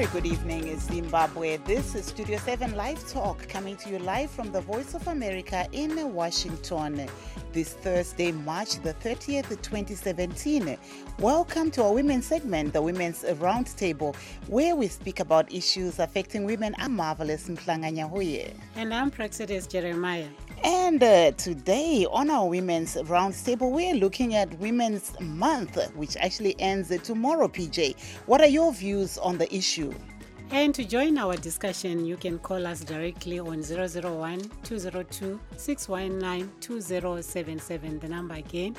very good evening, Zimbabwe. This is Studio 7 Live Talk coming to you live from the Voice of America in Washington. This Thursday, March the 30th, 2017. Welcome to our women's segment, the Women's Roundtable, where we speak about issues affecting women. I'm Marvelous Mhlanga Nyahoye. And I'm Praxidis Jeremiah. And today on our Women's Roundtable, we're looking at Women's Month, which actually ends tomorrow, PJ. What are your views on the issue? And to join our discussion, you can call us directly on 001-202-619-2077. The number again,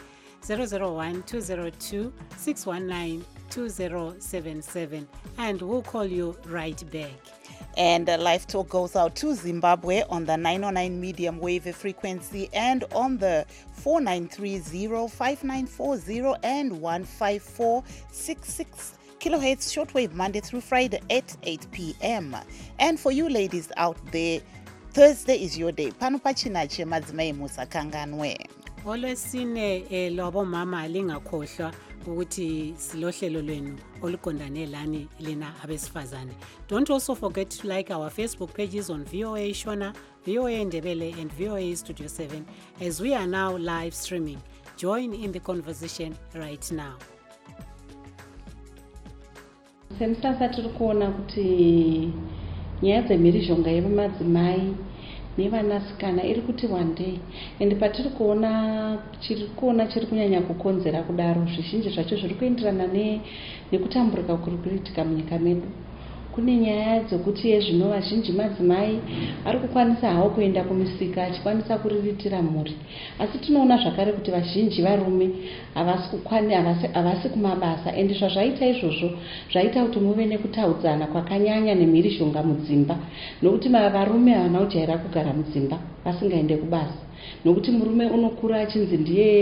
001-202-619-2077. And we'll call you right back. And Live Talk goes out to Zimbabwe on the 909 medium wave frequency and on the 4930, 5940 and 15466 kilohertz shortwave Monday through Friday at 8 p.m. And for you ladies out there, Thursday is your day. Pano pachinache madzimai musakanganwe. Olwesine lwabo mama lingakhohlwa ukuthi silohlelo lwenu oluqondane lani lina abesifazane. Don't also forget to like our Facebook pages on VOA Shona, VOA Ndebele and VOA Studio 7 as we are now live streaming. Join in the conversation right now. Semusasa tiri kuona kuti nyaya dzemhirizhonga yevamadzimai nevanasikana iri kuti wandei, ende patiri kuona chiri kunyanya kukonzera kudaro zvizhinji zvacho zviri kuenderana nekutamburuka kuri kuitika munyika medu. Kune nyaya dzokuti yezvino vazhinji madzimai ari kukwanisa hawo kuenda kumisika achikwanisa kuriritira mhuri, asi tinoona zvakare kuti vazhinji varume havasi kumabasa, ende zvazvaita izvozvo zvaita kuti muve nekutaudzana kwakanyanya nemhirizhonga mudzimba, nokuti varume havana kujaira kugara mudzimba vasingaende kubasa, nokuti murume unokura achinzi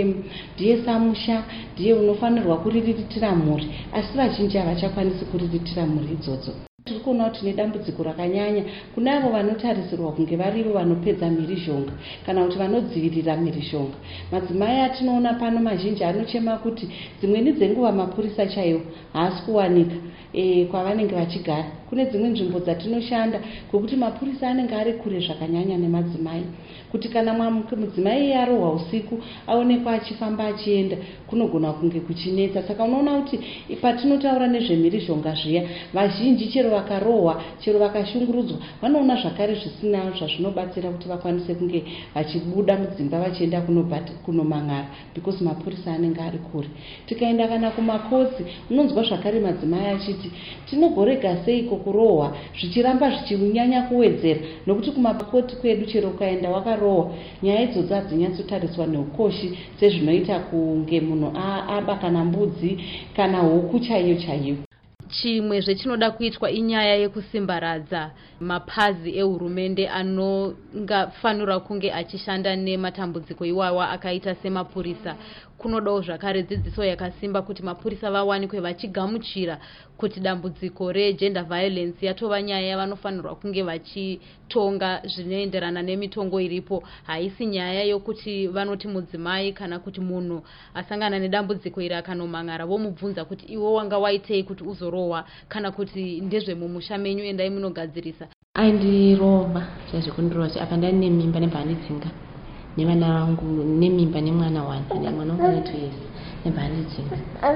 ndiye samusha, ndiye unofanirwa kuriritira mhuri, asi vazhinji havachakwanisi kuriritira mhuri idzodzo. Tiri kuona kuti nedambudziko rakanyanya kune avo vanotarisirwa kunge varivo vanopedza mhirizhonga kana kuti vanodzivirira mhirizhonga. Madzimai atinoona pano mazhinji anochema kuti dzimweni dzenguva mapurisa chaiwo haasi kuwanika kwavanenge vachigara. Kune dzimwe nzvimbo dzatinoshanda kwekuti mapurisa anenge ari kure zvakanyanya nemadzimai, kuti kana mudzimai arohwa usiku aonekwa achifamba achienda kunogona kunge kuchinetsa. Saka unoona kuti patinotaura nezvemhirizhonga zviya, vazhinji chero vakarohwa, chero vakashungurudzwa, vanoona zvakare zvisina zvazvinobatsira kuti vakwanise kunge vachibuda mudzimba vachienda kunomang'ara because mapurisa anenge ari kure. Tikaenda kana kumakotsi, unonzwa zvakare madzimai achiti tinogorega seiko kurohwa zvichiramba zvichinyanya kuwedzera, nokuti kumakoti kwedu chero ukaenda wakarohwa, nyaya idzodzo hadzinyatsotariswa neukoshi sezvinoita kunge munhu aba kana mbudzi kana huku chaiyo. Chimwe zvechinoda kuitwa inyaya yekusimbaradza mapazi ehurumende anongafanira kunge achishanda nematambudziko iwawa akaita semapurisa. Kunodawo zvakare dzidziso yakasimba kuti mapurisa vawanikwe vachigamuchira kuti dambudziko regender violence yatova nyaya yavanofanirwa kunge vachitonga zvinoenderana nemitongo iripo. Haisi nyaya yokuti vanoti mudzimai kana kuti munhu asangana nedambudziko iri akanomang'ara vomubvunza kuti iwe wanga waitei kuti uzorohwa, kana kuti ndezvemumusha menyu endai munogadzirisa. Aindirova chazvikundirova apa ndani nemimba nebhandidzinga nevana vangu, nemimba nemwana wane, mwana wangu ane 2 years nebhandidzinga.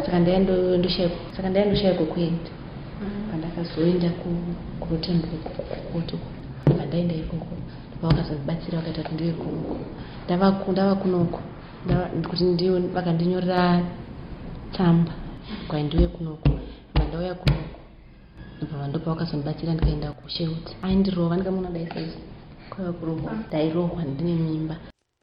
Saka ndaendoshaya kwekuenda pandakazoenda kurotembo koto pandaenda ikoko vakazondibatsira vakaita kuti ndive kunoko. Ndava kunoko kuti ndiyo vakandinyorera tsamba kwa ndiwe kunoko, ndauya kunoko ndopa vakazondibatsira ndikaenda kuSheuti. Aindirova ndikamuna daisaisi kwaiva kurohwa, ndairohwa ndine mimba.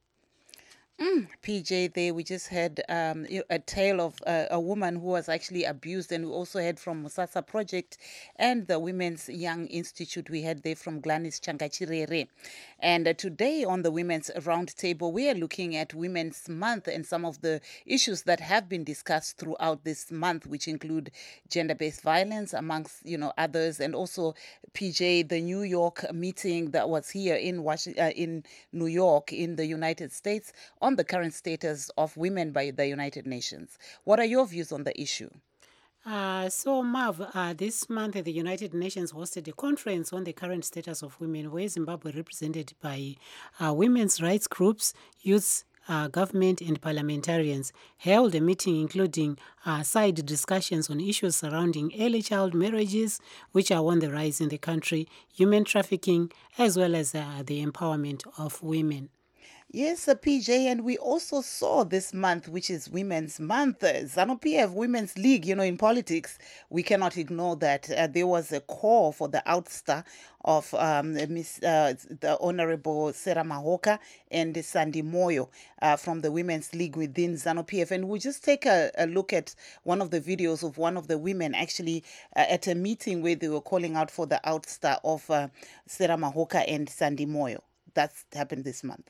PJ, there we just had a tale of a woman who was actually abused, and we also heard from Musasa Project and the Women's Young Institute. We heard there from Gladys Changachirere. And today on the Women's Roundtable, we are looking at Women's Month and some of the issues that have been discussed throughout this month, which include gender-based violence, amongst others, and also PJ, the New York meeting that was here in New York in the United States on the current status of women by the United Nations. What are your views on the issue? So, Marv, this month the United Nations hosted a conference on the current status of women, where Zimbabwe, represented by women's rights groups, youth, government, and parliamentarians, held a meeting including side discussions on issues surrounding early child marriages, which are on the rise in the country, human trafficking, as well as the empowerment of women. Yes, PJ, and we also saw this month, which is Women's Month, ZANU-PF Women's League. In politics, we cannot ignore that there was a call for the ouster of the Honorable Sarah Mahoka and Sandi Moyo from the Women's League within ZANU-PF. And we'll just take a look at one of the videos of one of the women actually at a meeting where they were calling out for the ouster of Sarah Mahoka and Sandi Moyo. That's happened this month.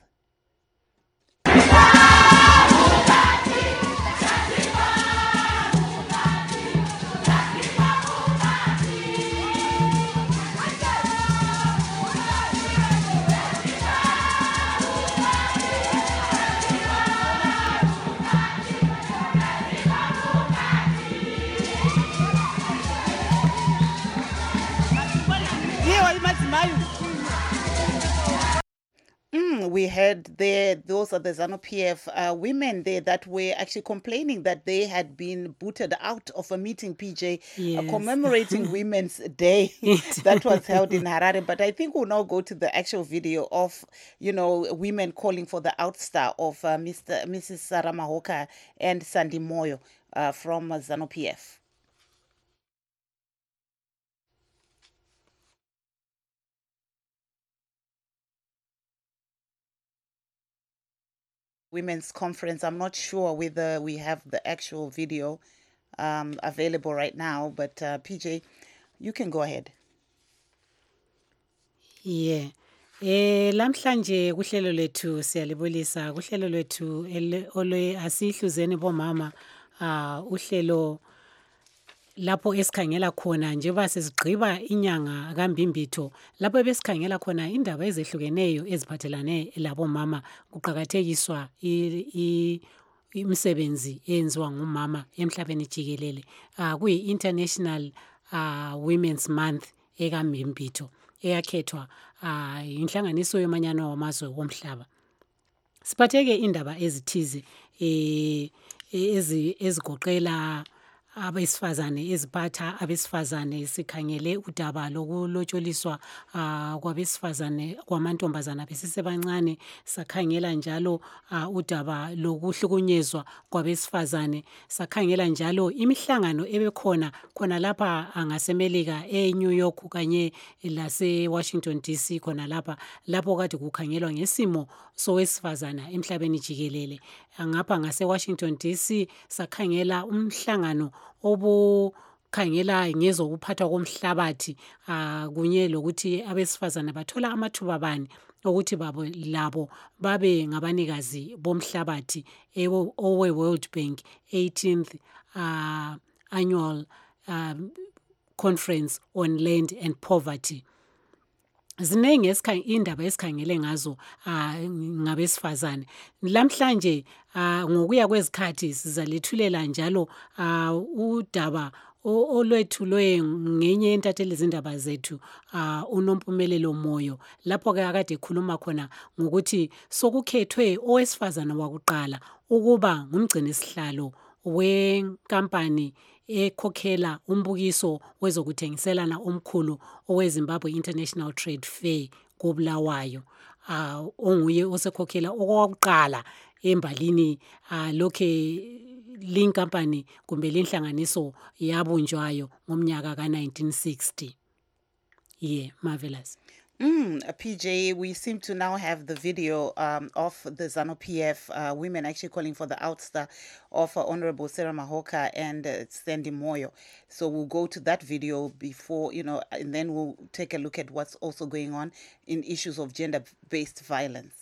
We heard there, those are the ZANU-PF women there that were actually complaining that they had been booted out of a meeting, PJ, Yes. Commemorating Women's Day that was held in Harare. But I think we'll now go to the actual video of, women calling for the ouster of Mrs. Sarah Mahoka and Sandi Moyo from ZANU-PF. Women's Conference. I'm not sure whether we have the actual video available right now, but PJ, you can go ahead. Yeah. Lamhlanje kuhlelo lethu siyalibulisa kuhlelo lethu olwe asihluzeni bomama uhlelo lapho esikhangela khona njengoba sesigqiba inyanga kaMbimbitho lapho besikhangela khona indaba ezehlukeneyo eziphathelane labomama kuqhakathekiswa imisebenzi eyenziwa ngumama emhlabeni jikelele kuyi International Women's Month ekaMbimbitho eyakhethwa inhlanganiso yomanyano wamazwe womhlaba. Siphatheke indaba ezithize ezigoqela abesifazane eziphatha abesifazane sikhangele udaba lokulotsholiswa kwabesifazane kwamantombazana besesebancane sakhangela njalo udaba lokuhlukunyezwa kwabesifazane sakhangela njalo imihlangano ebekhona khona lapha ngasemelika eNew York kanye lase Washington DC khona lapho kade kukhangelwa ngesimo sowesifazana emhlabeni jikelele ngapha ngase Washington DC sakhangela umhlangano obukhangela ngezokuphathwa komhlabathi kunye lokuthi abesifazana bathola amathuba bani ukuthi labo babe ngabanikazi bomhlabathi owe World Bank 18th annual conference on land and poverty. Zinenge indaba esikhangele ngazo ngabesifazane lamhlanje ngokuya kwezikhathi sizalethulela njalo udaba olwethulwe ngenye entatheli izindaba zethu uNompumelelo Moyo lapho ke akade ekhuluma khona ngokuthi sokukhethwe owesifazana wakuqala ukuba ngumgcini sihlalo wenkampani ekhokhela umbukiso wezokuthengiselana omkhulu oweZimbabwe International Trade Fair koBulawayo onguye osekhokhela okwakuqala embalini lokhe linkampani kumbe linhlanganiso yabunjwayo ngomnyaka ka1960. Yeah, marvelous. PJ, we seem to now have the video of the ZANU-PF women actually calling for the ouster of Honorable Sarah Mahoka and Sandi Moyo. So we'll go to that video before, and then we'll take a look at what's also going on in issues of gender-based violence.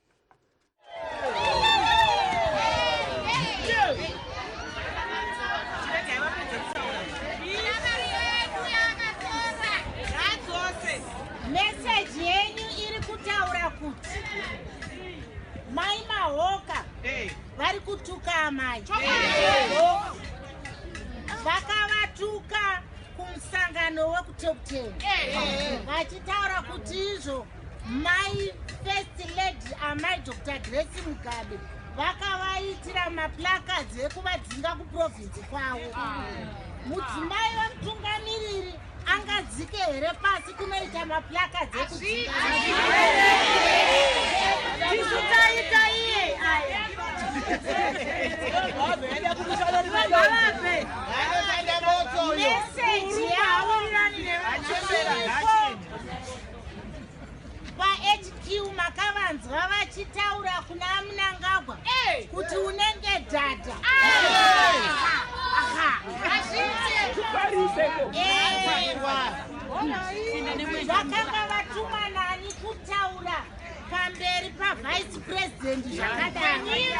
Mai Mahoka vari kutuka mai vakavatuka kumusangano wekutokuteni vachitaura kuti izvo mai first lady amai Dr. Grace Mugabe vakavaitira maplakads ekuvadzinga kuprovinsi kwavo. Mudzimai wemutungamiriri angadzike here pasi kunoita maplakads ekudzinga? Tisutaita iye aya. Meseji yavo pa-HQ makavanzwa vachitaura kuna Mnangagwa kuti unenge dhadha. Vakanga vatumwa nani kutaura pamberi pavice president zvakadai.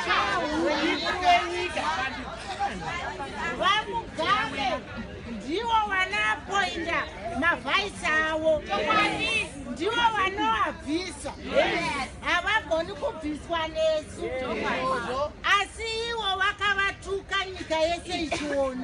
VaMugabe ndivo vanapoinda mavhaisi avo, ndivo vanovabvisa. Havagoni kubviswa nesu, asi ivo vakavatuka nyika yese ichiona.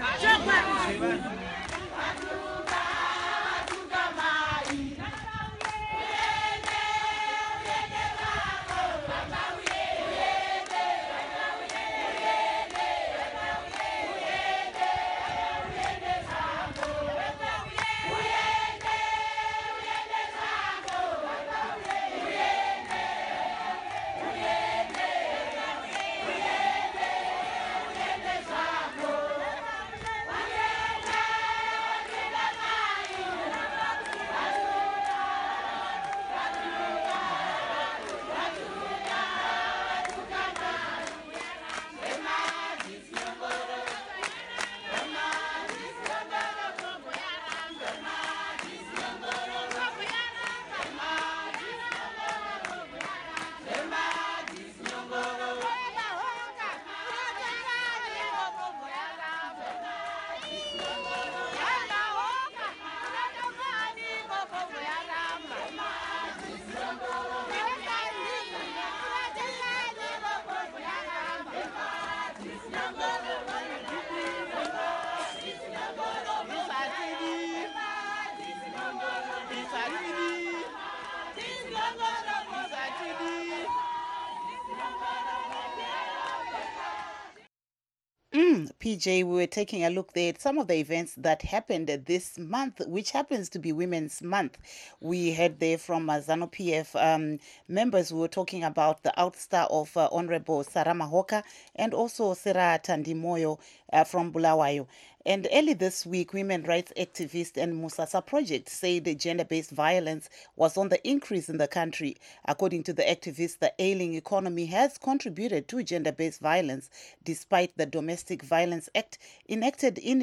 PJ, we were taking a look there at some of the events that happened this month, which happens to be Women's Month. We heard there from ZANU-PF members who were talking about the outstar of Honorable Sarah Mahoka and also Sarah Tandimoyo from Bulawayo. And early this week, women rights activist and Musasa Project said the gender-based violence was on the increase in the country. According to the activists, the ailing economy has contributed to gender-based violence despite the Domestic Violence Act enacted in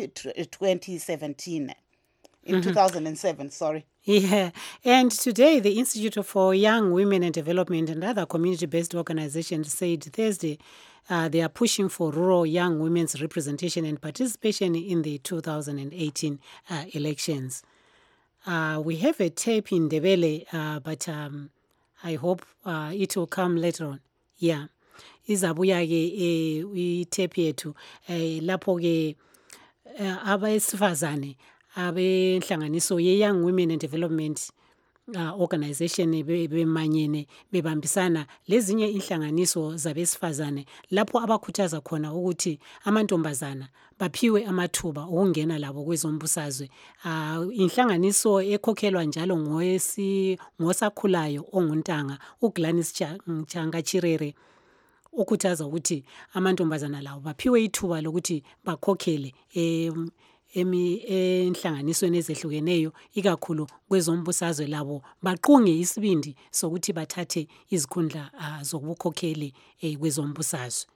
2017. In 2007, sorry. Yeah, and today the Institute for Young Women and Development and other community-based organizations said Thursday they are pushing for rural young women's representation and participation in the 2018 elections. We have a tape in Ndebele, but I hope it will come later on. Yeah. Izabuya-ke itape yethu lapho-ke abesifazane abenhlanganiso ye-Young Women and Development organization bemanyene bebambisana lezinye inhlanganiso zabesifazane lapho abakhuthaza khona ukuthi amantombazana baphiwe amathuba okungena labo kwezombusazwe. Inhlanganiso ekhokhelwa njalo ngosakhulayo onguntanga uGladys Changachirere ukhuthaza ukuthi amantombazana lawo baphiwe ithuba lokuthi bakhokhele enhlanganisweni ezehlukeneyo ikakhulu kwezombusazwe labo baqunge isibindi sokuthi bathathe izikhundla zokukhokheli kwezombusazwe.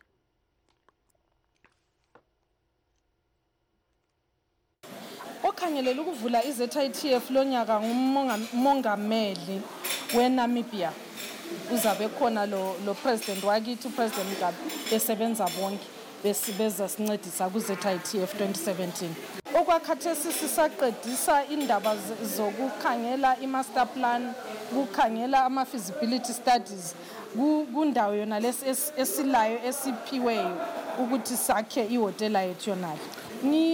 Okhangelela ukuvula iZITF lonyaka ngumongameli weNamibia. Uzabe khona lo president wakithi uPresident Mugabe besebenza bonke besibeza sincedisa kuZITF 2017. Okwakhathesi sisaqedisa indaba zokukhangela imaster plan, ukukhangela ama-feasibility studies kundawo yona esilayo esiphiweyo ukuthi sakhe ihotela yethu yonale.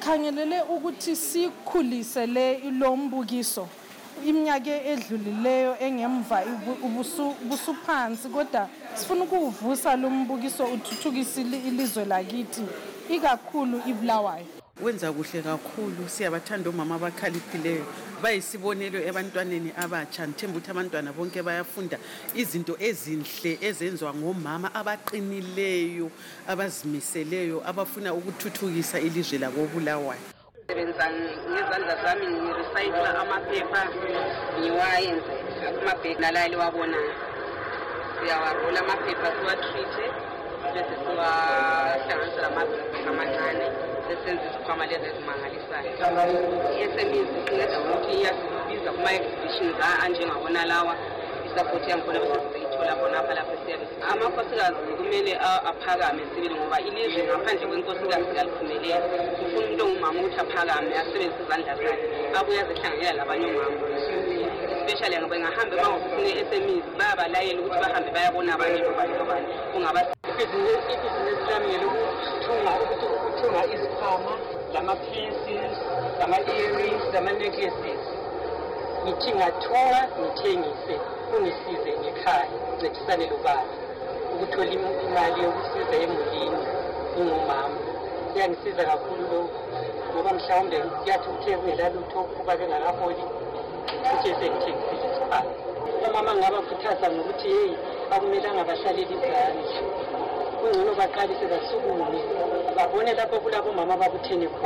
sikhangelele ukuthi sikhulise lo mbukiso iminyaka edlulileyo engemva ubusuphansi kodwa sifuna ukuvusa lo mbukiso uthuthukise ilizwe lakithi ikakhulu iBulawayo. Wenza kuhle kakhulu, siyabathanda omama abakhaliphileyo, bayisibonelo ebantwaneni abatsha. Ngithemba ukuthi abantwana bonke bayafunda izinto ezinhle ezenziwa ngomama abaqinileyo, abazimiseleyo, abafuna ukuthuthukisa ilizwe lakoBulawayo. Sebenza ngezandla zami ngirecycle amaphepha ngiwayenze amabheki nalali wabonayo. Siyawarola amaphepha siwa-treat-e bese siwahlanganisela amabheki amancane sesenza isikhwama lezi ezimangalisayo. I-SMEs iqinisa ukuthi iyasibiza kuma-exhibitions anjengabona lawa, isapoti yangikhona bese siyithola khonapha lapho siyabe. Amakhosikazi kumele aphakame sibili ngoba ilizwe ngaphandle kwenkosikazi kaliphumeleli. Ufuna umuntu ongumama ukuthi aphakame asebenzise izandla zakhe abuye azihlanganyela labanye omama. Especially ngoba ngahambe emahhofisini e-SMEs bayabalayela ukuthi bahambe bayabona abanye nobani ibhizinisi lami ngelokuthunga izikhwama, lama-pieces, lama-earrings, lama-necklaces. Ngithi ngathunga ngithengise kungisize ngekhaya ncedisane lobaba ukuthola imali yokusiza emulini ngingumama. Kuyangisiza kakhulu lokho ngoba mhlawumbe kuyathi uthe kungelalutho kuba bengakaholi futhi esengithengisile isikhwama. Omama ngabakhuthaza ngokuthi heyi akumelanga bahlalele izandla, kungcono baqalise basukume babone lapho kulabo mama babuthene khona.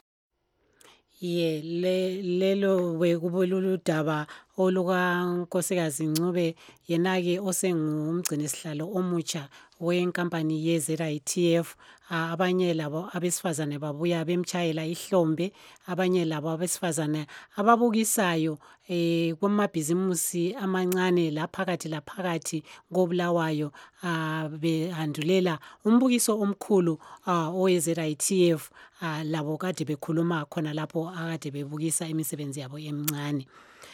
Lelo bekubuludaba olukaNkosikazi Ncube yena-ke osengumgcinisihlalo omutsha wenkampani ye-ZITF. Abanye labo abesifazane babuya bemtshayela ihlombe, abanye labo abesifazane ababukisayo kumabhizimusi amancane laphakathi koBulawayo behandulela umbukiso omkhulu owe-ZITF. Labo kade bekhuluma khona lapho akade bebukisa imisebenzi yabo emincane.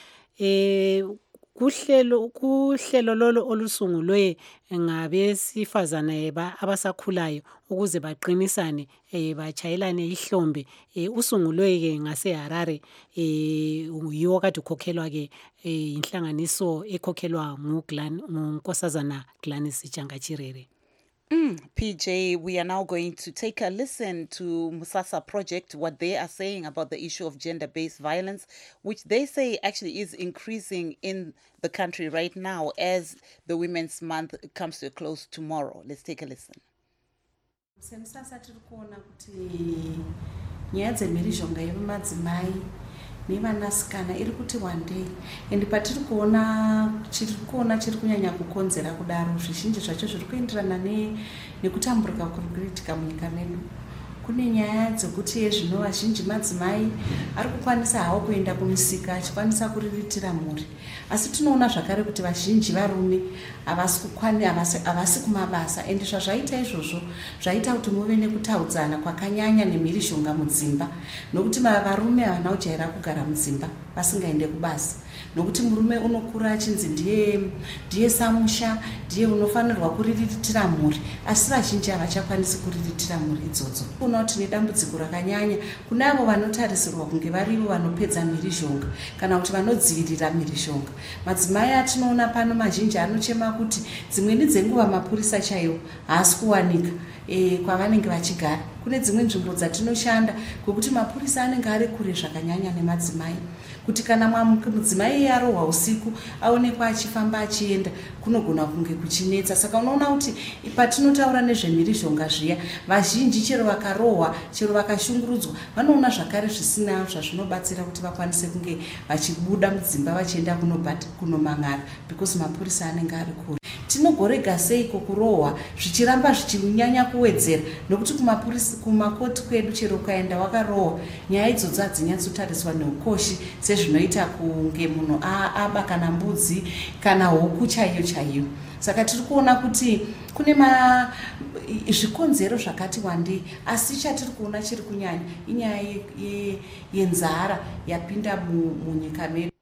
Kuhlelo lolo olusungulwe ngabesifazane abasakhulayo ukuze baqinisane bachayelane ihlombe, usungulwe-ke ngaseHarare, yiwo kade ukhokhelwa-ke inhlanganiso ekhokhelwa nguNkosazana Gladys Changachirere. PJ, we are now going to take a listen to Musasa Project, what they are saying about the issue of gender-based violence, which they say actually is increasing in the country right now as the Women's Month comes to a close tomorrow. Let's take a listen. Musasa tirikuona kuti nyaya dzemhirizhonga yemadzimai nevanasikana iri kuti wandei, ende patiri kuona chiri kunyanya kukonzera kudaro zvizhinji zvacho zviri kuenderana nekutamburuka kuri kuitika munyika medu. Kune nyaya dzekuti zvino vazhinji madzimai ari kukwanisa hawo kuenda kumusika achikwanisa kuriritira mhuri, asi tinoona zvakare kuti vazhinji varume havasi kumabasa, ende zvazvaita izvozvo zvaita kuti muve nekutaudzana kwakanyanya nemhirizhonga mudzimba, nokuti varume havana kujaira kugara mudzimba vasingaende kubasa, nokuti murume unokura achinzi ndiye samusha, ndiye unofanirwa kuriritira mhuri, asi vazhinji havachakwanisi kuriritira mhuri idzodzo. Kuona kuti nedambudziko rakanyanya kune avo vanotarisirwa kunge varivo vanopedza mhirizhonga kana kuti vanodzivirira mhirizhonga. Madzimai atinoona pano mazhinji anochema kuti dzimweni dzenguva mapurisa chaiwo haasi kuwanika kwavanenge vachigara. Kune dzimwe nzvimbo dzatinoshanda kwekuti mapurisa anenge ari kure zvakanyanya nemadzimai, kuti kana mudzimai arohwa usiku aonekwa achifamba achienda kunogona kunge kuchinetsa. Saka unoona kuti patinotaura nezvemhirizhonga zviya, vazhinji chero vakarohwa, chero vakashungurudzwa, vanoona zvakare zvisina zvazvinobatsira kuti vakwanise kunge vachibuda mudzimba vachienda kunomang'ara because mapurisa anenge ari kure. Tinogorega seiko kurohwa zvichiramba zvichinyanya kuwedzera, nokuti kumakoti kwedu chero ukaenda wakarohwa, nyaya idzodzo hadzinyatsotariswa neukoshi sezvinoita kunge munhu aba kana mbudzi kana huku chaiyo. Saka tiri kuona kuti kune zvikonzero zvakati wandei, asi chatiri kuona chiri kunyanya inyaya yenzara yapinda munyika medu.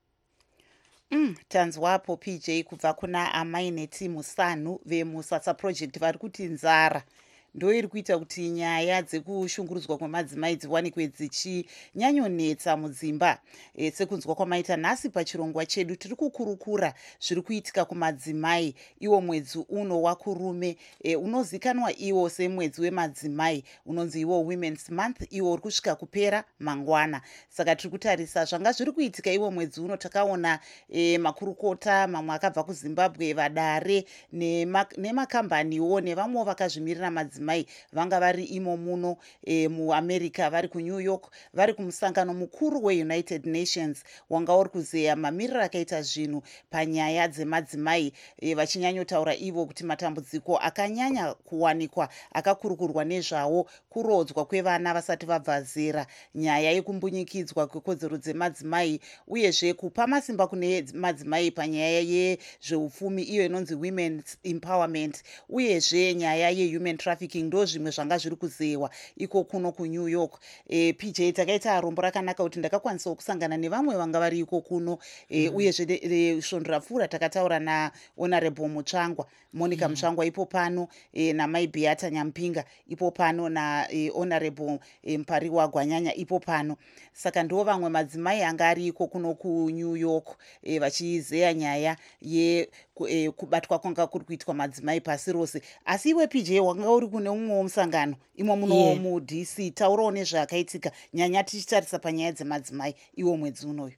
Tanzwapo PJ kubva kuna amai neti Musanu veMusasa Project vari kuti nzara ndo iri kuita kuti nyaya dzekushungurudzwa kwemadzimai dziwanikwe dzichinyanyonetsa mudzimba. Sekunzwa kwamaita nhasi pachirongwa chedu tiri kukurukura zviri kuitika kumadzimai iwo mwedzi uno wakurume unozikanwa iwo semwedzi wemadzimai unonzi iwo Women's Month iwo uri kusvika kupera mangwana. Saka tiri kutarisa zvanga zviri kuitika iwo mwedzi uno. Takaona makurukota mamwe akabva kuZimbabwe vadare nemakambaniwo nevamwe vakazvimirira madzimai vanga vari imo muno muAmerica vari kuNew York vari kumusangano mukuru weUnited Nations wanga uri kuzeya mamiriro akaita zvinhu panyaya dzemadzimai vachinyanyotaura ivo kuti matambudziko akanyanya kuwanikwa akakurukurwa nezvawo kurodzwa kwevana vasati vabva zera, nyaya yekumbunyikidzwa kwekodzero dzemadzimai uyezve kupa masimba kune madzimai panyaya yezveupfumi iyo inonzi Women's Empowerment uyezve nyaya yehuman trafficking ndo zvimwe zvanga zviri kuzeyiwa iko kuno kuNew York. PJ takaita rombo rakanaka kuti ndakakwanisawo kusangana nevamwe vanga vari iko kuno uyezve svondo rapfuura takataura naHonorable Mutsvangwa Monica Mutsvangwa ipo pano naMai Beata Nyampinga ipo pano naHonorable Mpariwa Gwanyanya ipo pano. Saka ndo vamwe madzimai anga ari iko kuno kuNew York vachizeya nyaya yekubatwa kwanga kuri kuitwa madzimai pasi rose. Asi iwe PJ wanga uri kune umwe musangano imo muno muDC, taurawo nezvakaitika nyanya tichitarisa panyaya dzemadzimai iwo mwedzi unoyo.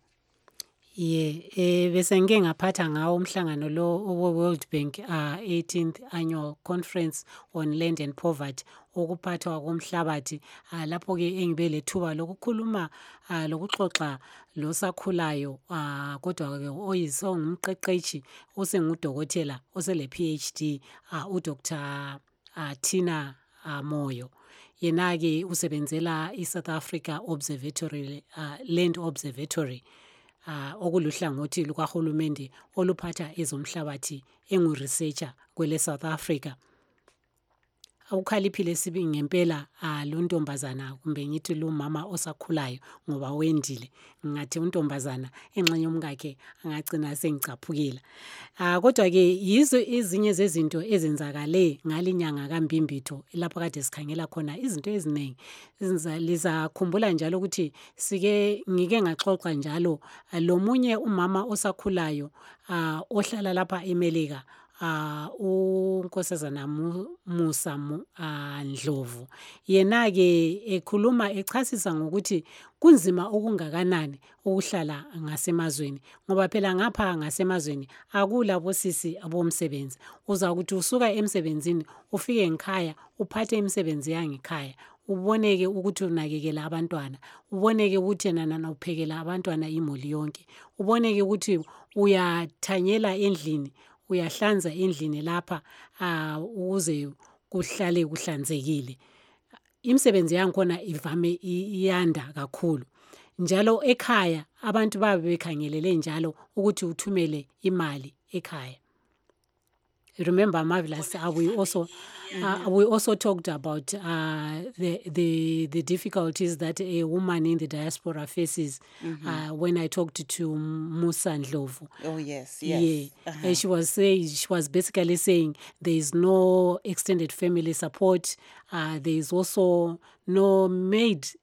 Bese ngike ngaphatha ngawo umhlangano lo World Bank 18th Annual Conference on Land and Poverty okuphathwa komhlabathi lapho ke engibe lethuba lokukhuluma lokuxoxa losakhulayo kodwa ke oyisongumqeqeshi osengudokotela osele PhD uDr Tina Moyo. Yena ke usebenzela iSouth Africa Observatory Land Observatory okuluhlangothi lukahulumende oluphatha ezomhlabathi engu-researcher kwele South Africa. Awukhaliphile sibi ngempela lo ntombazana kumbe ngithi lo mama osakhulayo ngoba wendile ngathi untombazana enxenye umkakhe angagcina sengicaphukela. Kodwa ke yizo ezinye zezinto ezenzakale ngalinyanga kaMbimbitho lapho kade sikhangela khona izinto eziningi. Lizakhumbula njalo ukuthi ngike ngaxoxa njalo lomunye umama osakhulayo ohlala lapha eMelika unkosazana Musa Ndlovu. Yena ke ekhuluma echasisa ngokuthi kunzima okungakanani ukuhlala ngasemazweni ngoba phela ngapha ngasemazweni akulabo sisi abomsebenzi. Uza ukuthi usuka emsebenzini ufike ngikhaya uphathe imisebenzi yangekhaya uboneke ukuthi unakekela abantwana, uboneke ukuthi yena uphekela abantwana imuli yonke, uboneke ukuthi uyathanyela endlini, uyahlanza endlini lapha ukuze kuhlale kuhlanzekile. Imisebenzi yangikhona ivame iyanda kakhulu. Njalo ekhaya abantu babe bekhangelele njalo ukuthi uthumele imali ekhaya. Remember, Marvelous, we also talked about the difficulties that a woman in the diaspora faces when I talked to Musa Ndlovu. Oh, yes. Yeah. And she was basically saying there is no extended family support. There is also no maids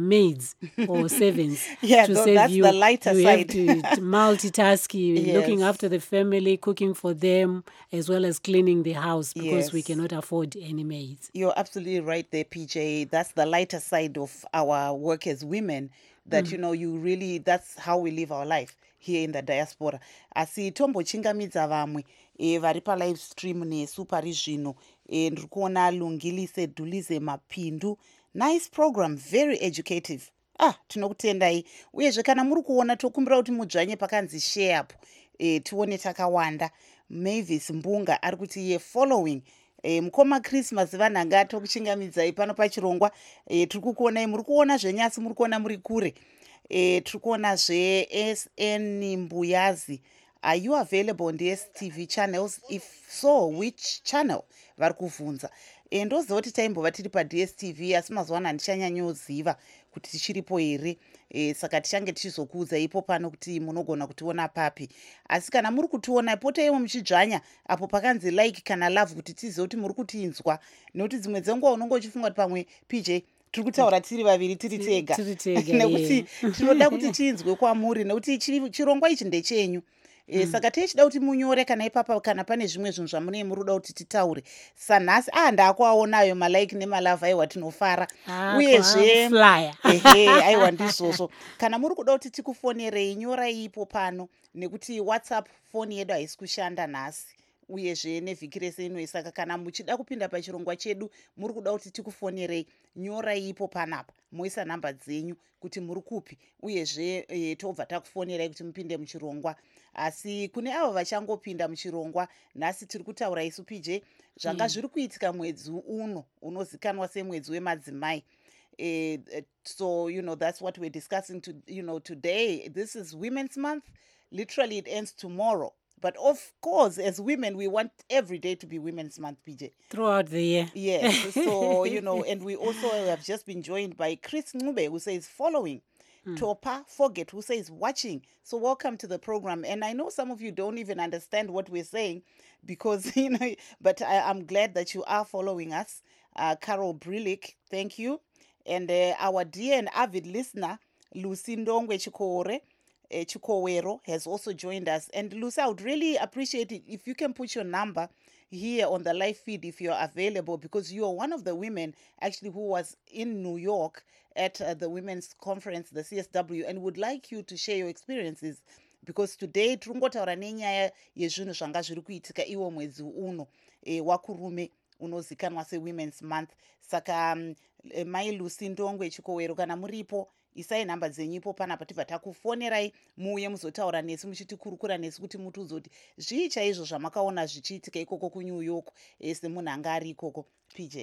or servants to save that's you. The lighter you side. have to multitask, looking after the family, cooking for them, as well as cleaning the house because we cannot afford any maids. You're absolutely right there, PJ. That's the lighter side of our work as women. That that's how we live our life here in the diaspora. Asi tombo chingamidza vamwe vari pa live stream nesu pari zvino ndiri kuona Lungilise Dhulize Mapindu. Nice program, very educative. Tinokutendai. Uyezve kana muri kuona tokumbira kuti mudzvanye pakanzi share apo tione takawanda. Mavis Mbunga ari kuti following mukoma Christmas vanhanga tokuchingamidzai pano pachirongwa tiri kukuonai muri kuona zvenyasi muri kuona muri kure tiri kuona zveSN Mbuyazi. Are you available on the STV channels? If so, which channel? Vari kuvhunza. ndoziva kuti taimbova tiri paDSTV asi mazuva handichanyanyoziva kuti tichiripo here. Saka tichange tichizokuudza ipo pano kuti munogona kutiona papi. Asi kana muri kutiona potaiwo muchidzvanya apo pakanzi like kana love kuti tizive kuti muri kutinzwa, nekuti dzimwe dzenguva unonge uchifunga kuti pamwe PJ tiri kutaura tiri vaviri tiri tega nekuti tinoda kuti tinzwe kwamuri nekuti chirongwa ichi ndechenyu. Saka tichida kuti munyore kana ipapa kana pane zvimwe zvinhu zvamunei muri kuda kuti titaure. Sanhasi ndakuaonayo malike nemalove aiwa tinofara. Uyezve aiwa ndizvozvo. Kana muri kuda kuti tikufonerei nyorai ipo pano nekuti WhatsApp foni yedu haisi kushanda nhasi. Uyezve nevhiki rese inoi. Saka kana muchida kupinda pachirongwa chedu muri kuda kuti tikufonerei nyorai ipo panapa moisa nhamba dzenyu kuti muri kupi, uyezve tobva takufonerai kuti mupinde muchirongwa. Asi kune avo vachangopinda muchirongwa nhasi tiri kutaura isu PJ zvanga zviri kuitika mwedzi uno unozikanwa semwedzi wemadzimai. So that's what we're discussing today. This is Women's Month. Literally it ends tomorrow. But of course, as women, we want every day to be Women's Month, PJ. Throughout the year. Yes. So, and we also have just been joined by Chris Ngube, who says following. Topa Forget, who says watching. So welcome to the program. And I know some of you don't even understand what we're saying because, but I'm glad that you are following us. Carol Brilik, thank you. And our dear and avid listener, Lucy Ndongwe Chikowero has also joined us. And Lucy, I would really appreciate it if you can put your number here on the live feed if you're available, because you are one of the women actually who was in New York at the women's conference, the CSW, and would like you to share your experiences, because today tiringotaura nenyaya yezvinhu zvanga zviri kuitika iwo mwedzi uno wakurume unozikanwa seWomen's Month. Saka mai Lucy Ndongwe Chikowero, kana muripo isai nhamba dzenyu ipo panapa tibva takufonerai muuye muzotaura nesu muchitikurukura nesu kuti mutiudze kuti zvii chaizvo zvamakaona zvichiitika ikoko kuNew York semunhu anga ari ikoko PJ.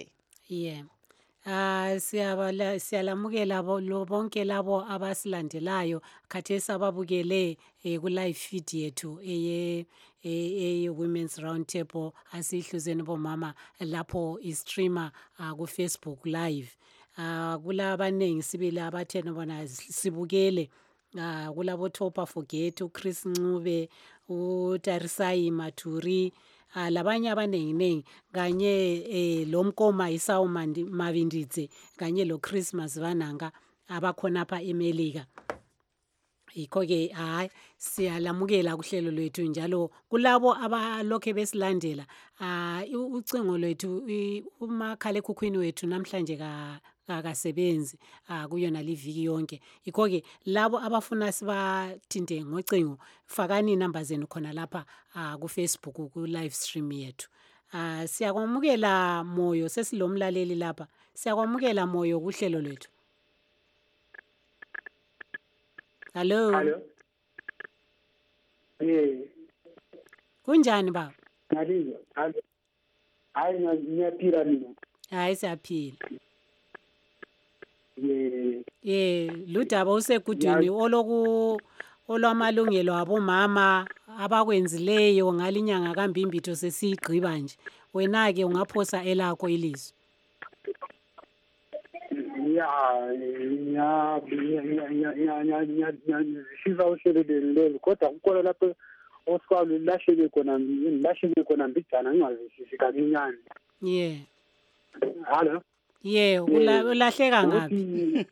Siyalamukela bonke labo abasilandelayo khathesi ababukele ku-live feed yethu Women's Round Table asihluzeni bomama lapho istreamer ku-Facebook live. Kulabaningi sibili abathena bona sibukele. Kulabo Topa Forget, uChris Ncube, uTarisai Maturi, labanye abaningi kanye lomkoma Isawu Mavindidze kanye lo Christmas Vananga abakhona apha eMelika. Yikho-ke siyalamukela kuhlelo lwethu njalo kulabo abalokhe besilandela. Ucingo lwethu umakhalekhukhwini wethu namhlanje akasebenzi kuyona liviki yonke. Yikho-ke labo abafuna sibathinte ngocingo fakani inamba zenu khona lapha ku-Facebook ku-live stream yethu. Siyakwamukela Moyo, sesilomlaleli lapha. Siyakwamukela Moyo kuhlelo lwethu. Hello. Kunjani baba? Hayi ngiyaphila mina. Hayi siyaphila. Ludaba usegudwini olwamalungelo abomama abakwenzileyo ngalinyanga kaMbimbitho sesiyigqiba nje. Wena-ke ungaphosa elakho ilizwi. Ngiyazisiza uhlelo lelo kodwa kukhona lapho osikwalu lahleke khona mbijana ngingazwisisi kancinyane. Hello. Ulahleka ngapi?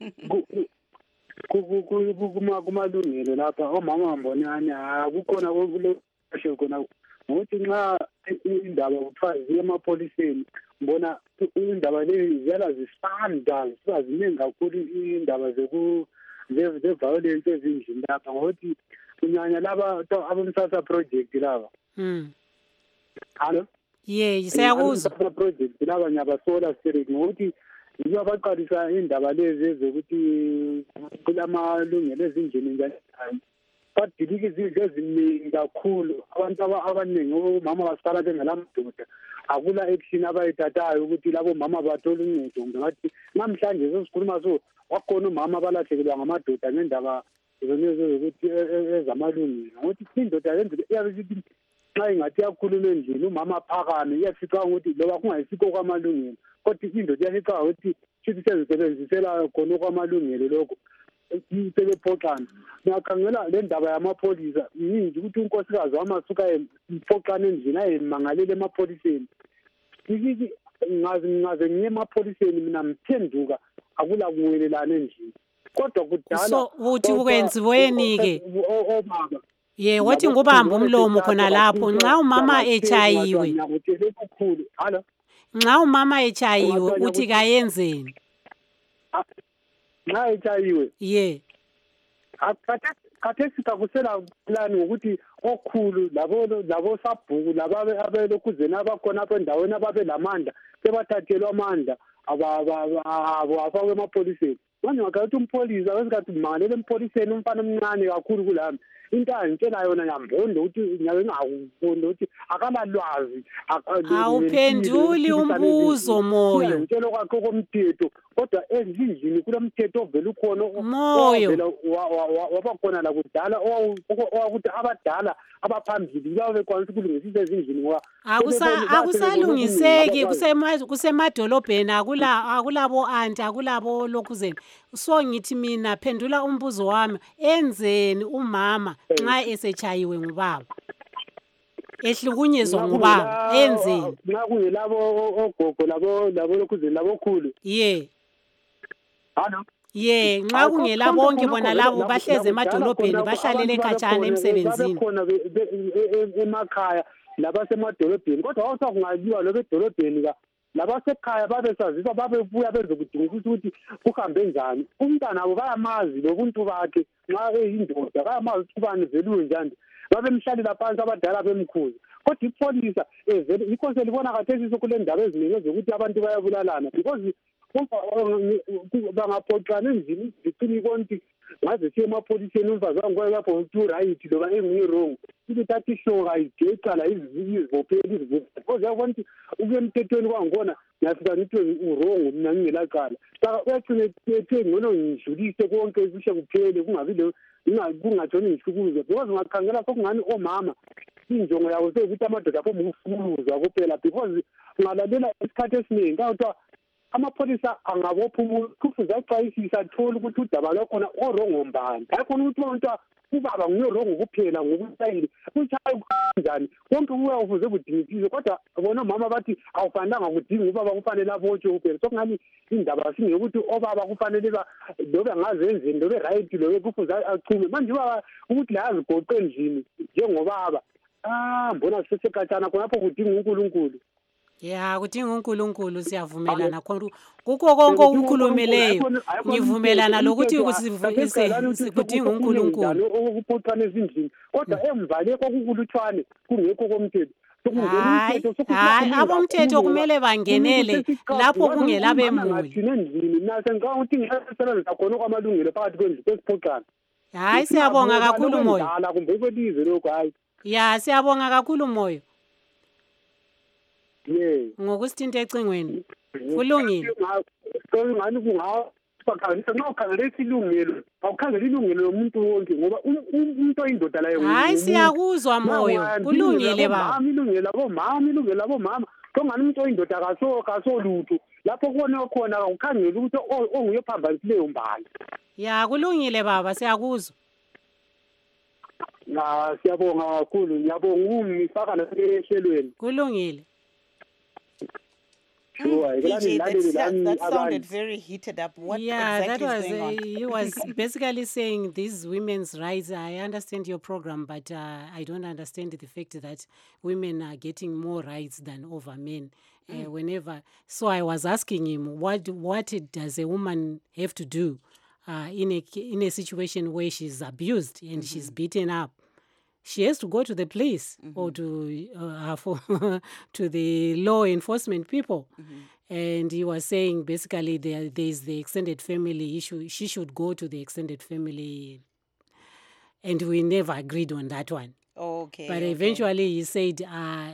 Kumalungelo lapha omama mbonani akukhona kulashe khona ngokuthi nxa indaba kuthiwa ziye emapoliseni mbona indaba lezi ziyala zisanda ziningi kakhulu indaba ze-violence ezindlini lapha ngokuthi kunyanya laba abomsasa project laba. Hello. Siyakuzwa. Project laba nyabasola spirit ngokuthi yibo abaqalisa indaba lezi ezokuthi kulamalungelo ezindlini njalo. Badilika izinto eziningi kakhulu. Abantu abaningi omama basala bengelamadoda. Akula action abayithathayo ukuthi labo mama bathole uncedo. Ngathi namhlanje sesikhuluma so wakhona umama abalahlekelwa ngamadoda ngendaba zonezo zokuthi ezamalungelo. Ngokuthi indoda yenza iyabe xa ingathi yakhuluma endlini umama aphakame iyafica ukuthi loba kungayisikho kwamalungelo kodwa indoda iyafica ukuthi sithi sezisebenzisela khona okwamalungelo lokho sebephoxana. Ngiyakhangela le ndaba yamapholisa yinje ukuthi unkosikazi wamasuka iphoxana endlini ayemangalela emapholiseni. Ngaze ngiye emapholiseni mina mphenduka akula kuwelelana endlini. Kodwa kudala so uthi kwenziweni-ke obaba ye wathi ngubamba umlomo khona lapho nxa umama etshayiwe nxa umama etshayiwe uthi kayenzeni nxa etshayiwe ye khathesi kakusela plani ngokuthi okhulu labosabhuku abelokhuzeni abakhona apha endaweni ababelamandla sebathathelwa amandla abo afakwe emapholiseni. Manje ngakhathi umpholisa wesikhathi mangalele empholiseni umfana omncane kakhulu kulami into angitshela yona yambondo ukuthi nyawe ngakubona ukuthi akalalwazi awuphenduli umbuzo moyo ngitshela kwakho komthetho kodwa endlini kulomthetho ovela ukhona moyo wabakhona la kudala owakuthi abadala abaphambili babe bekwanisa ukulungisisa ezindlini ngoba akusalungiseki kusemadolobheni akulabo anti akulabo lokhuzeni. So ngithi mina phendula umbuzo wami enzeni umama nxa esetshayiwe ngubaba ehlukunyezwa ngubaba enzeni nxa kungelabo ogogo labo lokhuzeni labokhulu ye nxa kungela bonke bona labo bahleze emadolobheni bahlalele khatshana emsebenzini khona emakhaya labasemadolobheni kodwa wawusa kungaliwa lobe edolobheni labasekhaya babesazisa babebuya bezokudingisisa ukuthi kuhambe njani. Umntana abo bayamazi lobuntu bakhe nxa eyindoda bayamazi ukuthi ubani veluwe njani babemhlalela phansi abadala bemkhuza. Kodwa ipholisa yikho selibona khathesi kule ndaba eziningi ezokuthi abantu bayabulalana because bangaphoxana endlini zicini konke ngaze siye emapholiseni umfazi wangoya lapho uthi right loba enguye wrong ukuthi ihloka igeqala izibopheli because yabona ukuthi ukuye emthethweni kwangona ngiyafika ngithi urong mina ngingelacala uyagcina ethe ngcono ngidlulise konke kuhle kuphele kungabi kungatshoni ngihlukuze because ngakhangela sokungani omama injongo yabo sekuthi amadoda apho mukufuluza kuphela because ungalalela isikhathi esiningi kuthiwa amapholisa angabopha umuntu kufuze axwayisise athole ukuthi udaba lwakhona orongo mbani hayi khona ukuthi umuntu ubaba nguyorongo kuphela ngokusayile utshaye kanjani konke kuyakufuze kudingisise kodwa bona mama bathi awufanelanga kudinga ubaba kufanele abotshwe kuphela sokungani indaba singeyokuthi obaba kufanele lobe ngazenzeni lobe right lobe kufuze achume manje ubaba ukuthi la azigoqe endlini njengobaba mbona sisesekhatshana khonapho kudinga uNkulunkulu. Ya kudinga uNkulunkulu siyavumelana khona kukho konke ukukhulumileyo ngivumelana lokuthi kudinga uNkulunkulu okuphoxana ezindlini kodwa emvale kokukulutshwane kungekho komthetho hayi abomthetho kumele bangenele lapho kungela bemuli thina endlini nase ngicabanga ukuthi ngiyasebenza khona kwamalungelo phakathi kwendlu kwesiphoxana. Hayi siyabonga kakhulu moyo kumbe kwelizwe lokho hayi ya siyabonga kakhulu moyo ngokusithinta ecingweni kulungile ngani kungakhangelisa nxa ukhangelisa ilungelo awukhangela ilungelo lomuntu wonke ngoba umuntu oyindoda layo hayi siyakuzwa moyo kulungile baba ilungelo labomama songani umuntu oyindoda kasolutho lapho kubona khona ukhangela ukuthi onguye phambanisileyo mbali ya kulungile baba siyakuzwa. Siyabonga kakhulu ngiyabonga ungifaka nasehlelweni kulungile. That sounded very heated up. What exactly that was, is going on? He was basically saying these women's rights. I understand your program, but I don't understand the fact that women are getting more rights than over men. Whenever, so I was asking him, what does a woman have to do in a situation where she's abused and she's beaten up? She has to go to the police or to to the law enforcement people. And he was saying basically there is the extended family issue. She should go to the extended family. And we never agreed on that one. Okay. But eventually he said,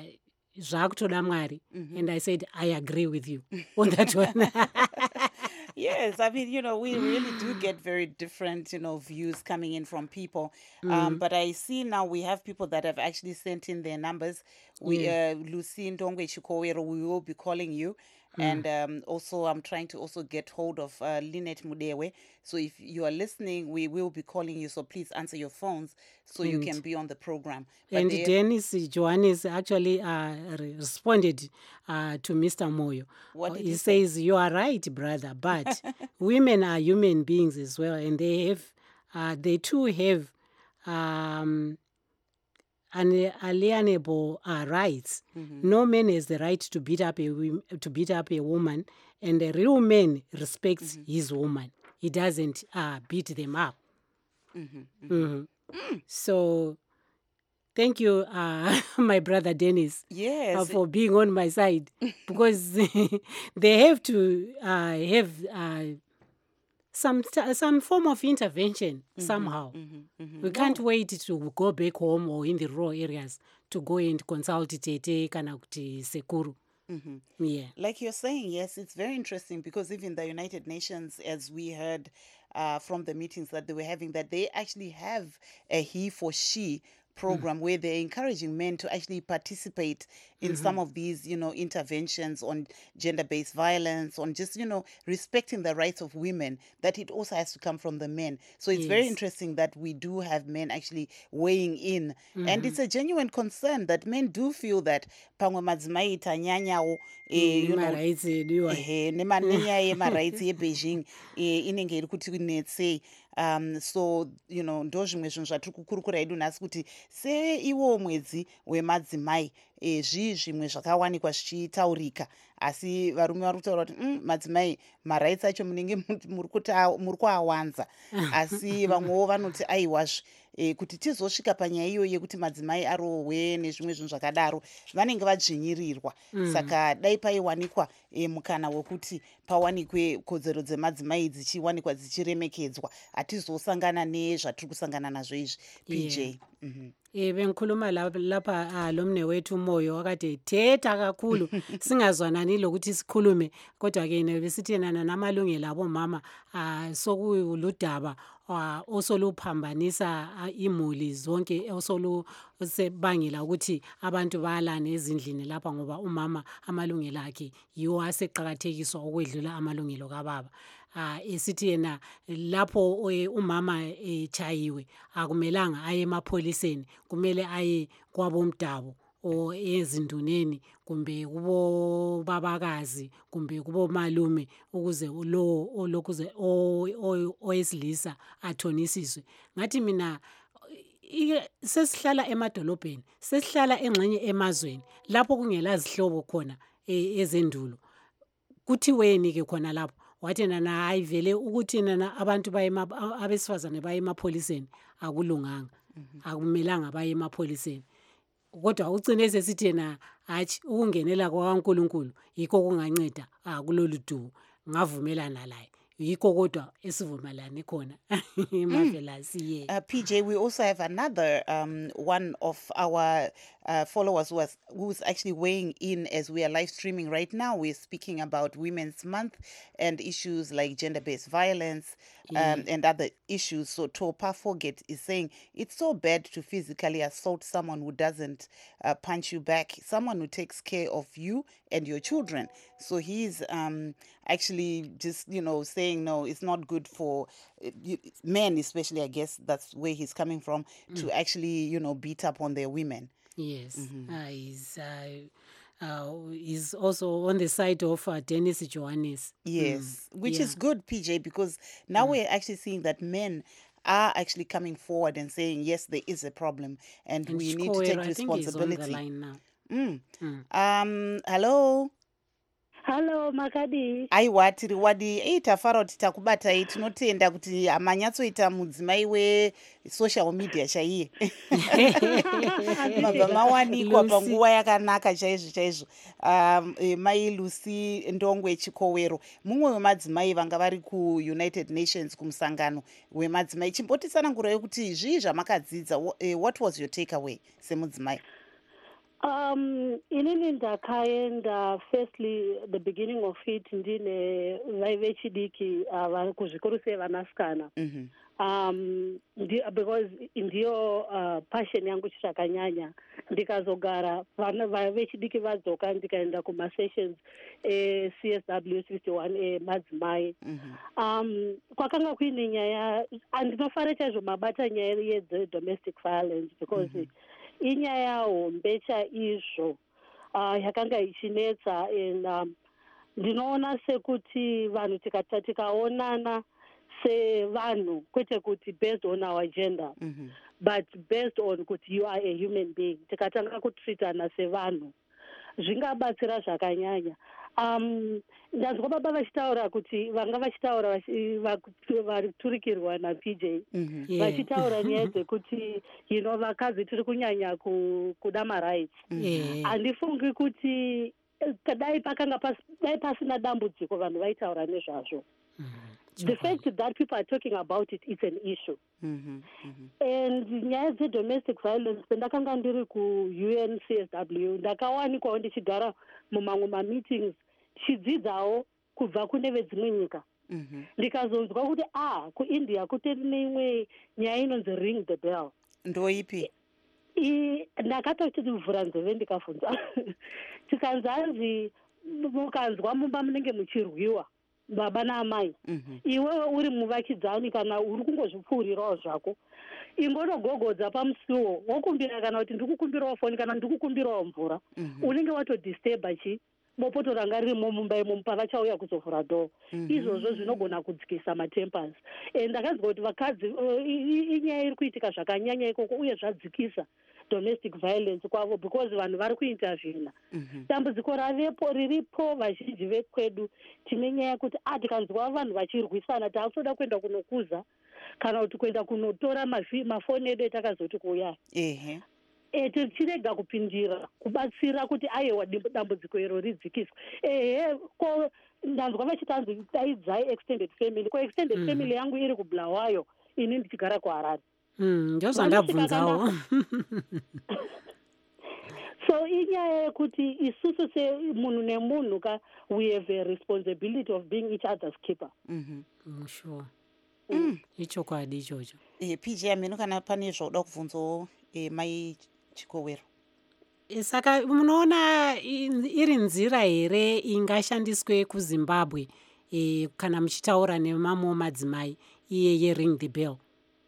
and I said, I agree with you on that one. Yes, I mean, we really do get very different, views coming in from people. But I see now we have people that have actually sent in their numbers. Lucy Ndongwe Chikowero, we will be calling you. And also, I'm trying to also get hold of Lynette Mudewe. So if you are listening, we will be calling you. So please answer your phones so you can be on the program. But and Dennis Johannes actually responded to Mr. Moyo. What did he says, you are right, brother, but women are human beings as well, and they too have unalienable rights. No man has the right to beat up a woman, and a real man respects his woman. He doesn't beat them up. So thank you, my brother Dennis, yes, for being on my side, because they have to have some form of intervention somehow. We can't wait to go back home or in the rural areas to go and consult Tete kana kuti Sekuru. Yeah. Like you're saying, yes, it's very interesting because even the United Nations, as we heard from the meetings that they were having, that they actually have a he for she program where they're encouraging men to actually participate in some of these, interventions on gender-based violence, on just, respecting the rights of women, that it also has to come from the men. So it's very interesting that we do have men actually weighing in. And it's a genuine concern that men do feel that pamwe madzimai tanyanyawo nenyaya yemarights yebeijing inenge iri kuti netsei. So ndo zvimwe zvinhu zvatiri kukurukura hedu nhasi kuti seiwo mwedzi wemadzimai zvimwe zvakawanikwa zvichitaurika, asi varume vari kutaura kuti madzimai marights acho munenge muri kuawanza, asi vamwewo vanoti aiwazve kuti tizosvika panyaya iyoyo yekuti madzimai arohwe nezvimwe zvinhu zvakadaro vanenge vadzvinyirirwa. Saka dai paiwanikwa mukana wekuti pawanikwe kodzero dzemadzimai dzichiwanikwa dzichiremekedzwa, hatizosangana nezvatiri kusangana nazvo izvi. PJ bengikhuluma lapha lo mne wethu Moyo wakade thetha kakhulu singazwanani lokuthi sikhulume, kodwa ke besithi yena namalungelo abomama sokuyuludaba osoluphambanisa imuli zonke, osolubangela ukuthi abantu balane ezindlini lapha, ngoba umama amalungelo akhe yiwo aseqakathekiswa ukwedlula amalungelo kababa. Esithi yena lapho umama echayiwe akumelanga aye emapholiseni, kumele aye kwabomdabu o ezinduneni kumbe kubo babakazi kumbe kubo malume, ukuze lo olokuze owesilisa athonisiswe. Ngathi mina sesihlala emadolobheni, sesihlala engxenye emazweni lapho kungela zihlobo khona ezendulo. Kuthiweni ke khona lapho wathi nana hayi vele ukuthi nana abantu abesifazane baye emapholiseni akulunganga, akumelanga baye emapholiseni. Kodwa ucine sesithi yena hatshi ukungenela kwaNkulunkulu yikho kunganceda kulolu dumo, ngavumelana laye. Yikho kodwa esivumelane khona marvelous. PJ, we also have another one of our followers who's actually weighing in as we are live streaming right now. We're speaking about Women's Month and issues like gender-based violence and other issues. So Topa Forget is saying it's so bad to physically assault someone who doesn't punch you back, someone who takes care of you and your children. So he's actually just, saying, no, it's not good for men, especially, I guess that's where he's coming from, to actually, beat up on their women. Yes. He's also on the side of Dennis Johannes. Yes, which is good, PJ, because now we're actually seeing that men are actually coming forward and saying, yes, there is a problem and we need to take responsibility. I think he's on the line now. Hello. Hello, Makadi. Aiwa tiri wadi tafara kuti takubata tinotenda kuti amanyatsoita mudzimai we-social media chaiye. Mabva mawanikwa panguva yakanaka chaizvo. Mai Lucy Ndongwe Chikowero, mumwe wemadzimai vanga vari ku-United Nations kumusangano wemadzimai. Chimbotisanangurayo kuti zvii zvamakadzidza, what was your takeaway semudzimai? Inini ndakaenda firstly the beginning of it ndine vechidiki kuzvikuru sevanasikana. Because ndiyo passion yangu chakanyanya. Ndikazogara vechidiki vadzoka ndikaenda kuma-sessions CSW 61 madzimai. Kwakanga kuine nyaya, andinofara chaizvo mabata nyaya yedze-domestic violence because inyaya hombe chaizvo yakanga ichinetsa, and ndinoona sekuti vanhu tikaonana sevanhu kwete kuti based on our gender but based on kuti you are a human being, tikatanga kutreatana sevanhu zvingabatsira zvakanyanya. Ndanzwa baba vachitaura kuti vanga vachitaura vaturikirwa naPJ vachitaura nyaya dzekuti vakadzi tiri kunyanya kuda marights. Handifungi kuti dai pasina dambudziko vanhu vaitaura nezvazvo. The fact that people are talking about it, it's an issue. And nyaya dzedomestic violence, pendakanga ndiri ku-UNCSW ndakawanikwawo ndichigara mumamwe ma-meetings chidzidzawo kubva kune vedzimwe nyika. Ndikazonzwa kuti kuIndia kutori neimwe nyaya inonzi ring the bell. Ndoipi? Ndakatoti ndivhura nzeve ndikabvunza. Tikanzanzi mukanzwa mumba munenge muchirwiwa baba naamai, iwewe uri muvakidzani kana uri kungozvipfuurirawo zvako, ingonogogodza pamusuwo wokumbira kana kuti ndikukumbirawo foni kana ndikukumbirawo mvura, unenge watodisturba bopoto ranga ririmo mumba imo pavachauya kuzovhura dhoo. Izvozvo zvinogona kudzikisa matempers. Ndakanzwa kuti vakadzi inyaya iri kuitika zvakanyanya ikoko uye zvadzikisa domestic violence kwavo because vanhu vari kuintervena. Dambudziko riripo vazhinji vekwedu tine nyaya yekuti tikanzwa vanhu vachirwisana taakutoda kuenda kunokuza kana kuti kuenda kunotora mafoni edu etakazoti kuuya. Tichirega kupindira kubatsira kuti aiwa dambudziko iro ridzikiswe. Ko ndanzwa vachitanzi daidzai extended family. Ko extended family yangu iri kuBulawayo, ini ndichigara kuHarare. Ndozvandabvunzawo. So inyaya yekuti isusu semunhu nemunhu we have a responsibility of being each other's keeper. Sure. Ichokwadi ichocho. PJ ameno kana pane zvoda kubvunzawo mai Chikowero. Saka munoona iri nzira here ingashandiswe kuZimbabwe kana muchitaura nemamwe madzimai iye ye-ring the bell?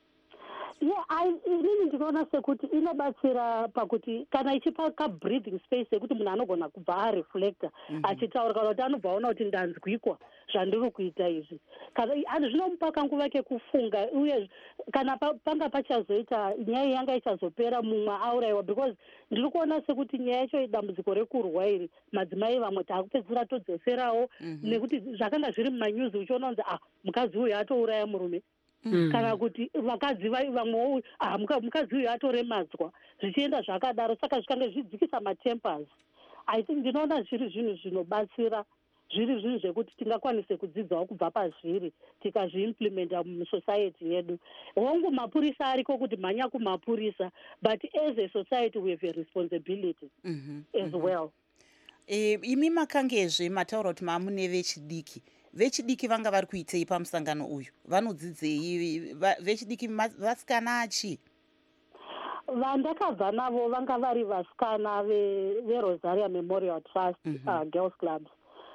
Inini ndinoona sekuti inobatsira pakuti kana ichipa ka-breathing space yekuti munhu anogona kubva areflecta achitaura kana kuti anobva aona kuti ndanzwikwa zvandiri kuita izvi. Zvinomupa kanguva kekufunga uye kana panga pachazoita nyaya yanga ichazopera mumwe aurayiwa because ndiri kuona sekuti nyaya yacho dambudziko rekurwa iri madzimai vamwe taakupedzisira todzoserawo nekuti zvakanga zviri mumanyuzi uchiona kunzi mukadzi uyu atouraya murume. Kana kuti vakadzi vamwewo mukadzi uyu atoremadzwa zvichienda zvakadaro, saka zvikange zvidzikisa matempers. I think ndinoona zviri zvinhu zvinobatsira, zviri zvinhu zvekuti tingakwanise kudzidzawo kubva pazviri tikazviimplementa musociety yedu. Hongu mapurisa ariko kuti mhanya kumapurisa, but as a society we have a responsibility as well. Imi makangezve mataura kuti mamune vechidiki vanga vari kuitei pamusangano uyu, vanodzidzei? Vechidiki vasikana achi? Vandakabva navo vanga vari vasikana veRosaria Memorial Trust Girls Clubs.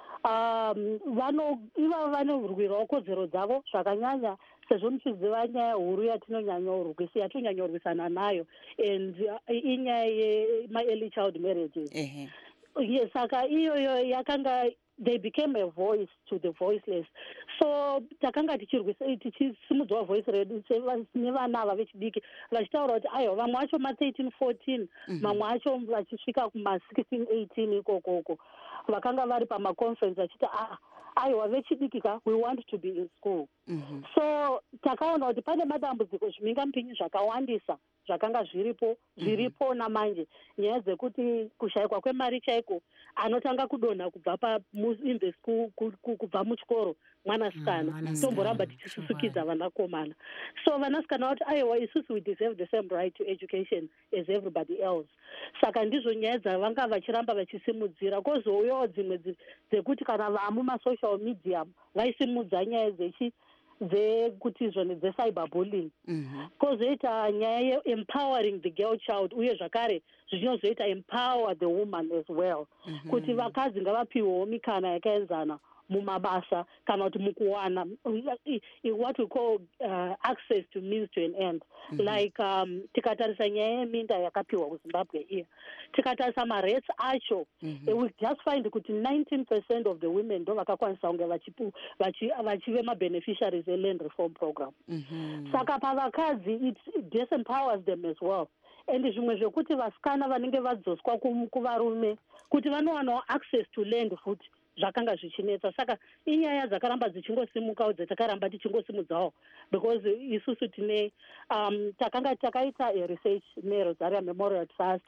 Iva vanorwirawo kodzero dzavo zvakanyanya sezvo muchiziva nyaya huru yatinonyanyorwisana nayo and inyaya yema-early child marriages. Saka iyoyo yakanga they became a voice to the voiceless. So takanga tichisimudzwa voice redu nevana ava vechidiki vachitaura kuti aiwa vamwe vacho ma13 14 mamwe acho vachisvika kuma16 18 ikokoko vakanga vari pamaconference vachiti aiwa vechidiki we want to be in school. So takaona kuti pane madambudziko zvimhingamupinyi zvakawandisa zvakanga zviripo namanje, nyaya dzekuti kushayikwa kwemari chaiko, anotanga kudonha kubva kubva muchikoro mwanasikana, tomboramba tichisisukidza vanakomana. So vanasikana vati aiwa isusu we deserve the same right to education as everybody else. Saka ndizvo nyaya dzavanga vachiramba vachisimudzira. Kozouyawo dzimwe dzekuti kana vamumasocial media vaisimudza nyaya dzekuti zvone dzecyberbullying. Kozoita nyaya ye-empowering the girl child, uye zvakare zvinozoita empower the woman as well. Kuti vakadzi ngavapiwewo mikana yakaenzana mumabasa kana kuti mukuwana what we call access to means to an end. Like tikatarisa nyaya yeminda yakapiwa kuZimbabwe iya, tikatarisa marates acho, we just find kuti 19% of the women ndo vakakwanisa kunge vachive mabeneficiaries eland reform program. Saka pavakadzi it disempowers them as well. And zvimwe zvekuti vasikana vanenge vadzoswa kuvarume kuti vanowanawo access to land futi zvakanga zvichinetsa. Saka inyaya dzakaramba dzichingosimukawo dzatakaramba tichingosimudzawo, because isusu tine takanga takaita research neRosaria Memorial Trust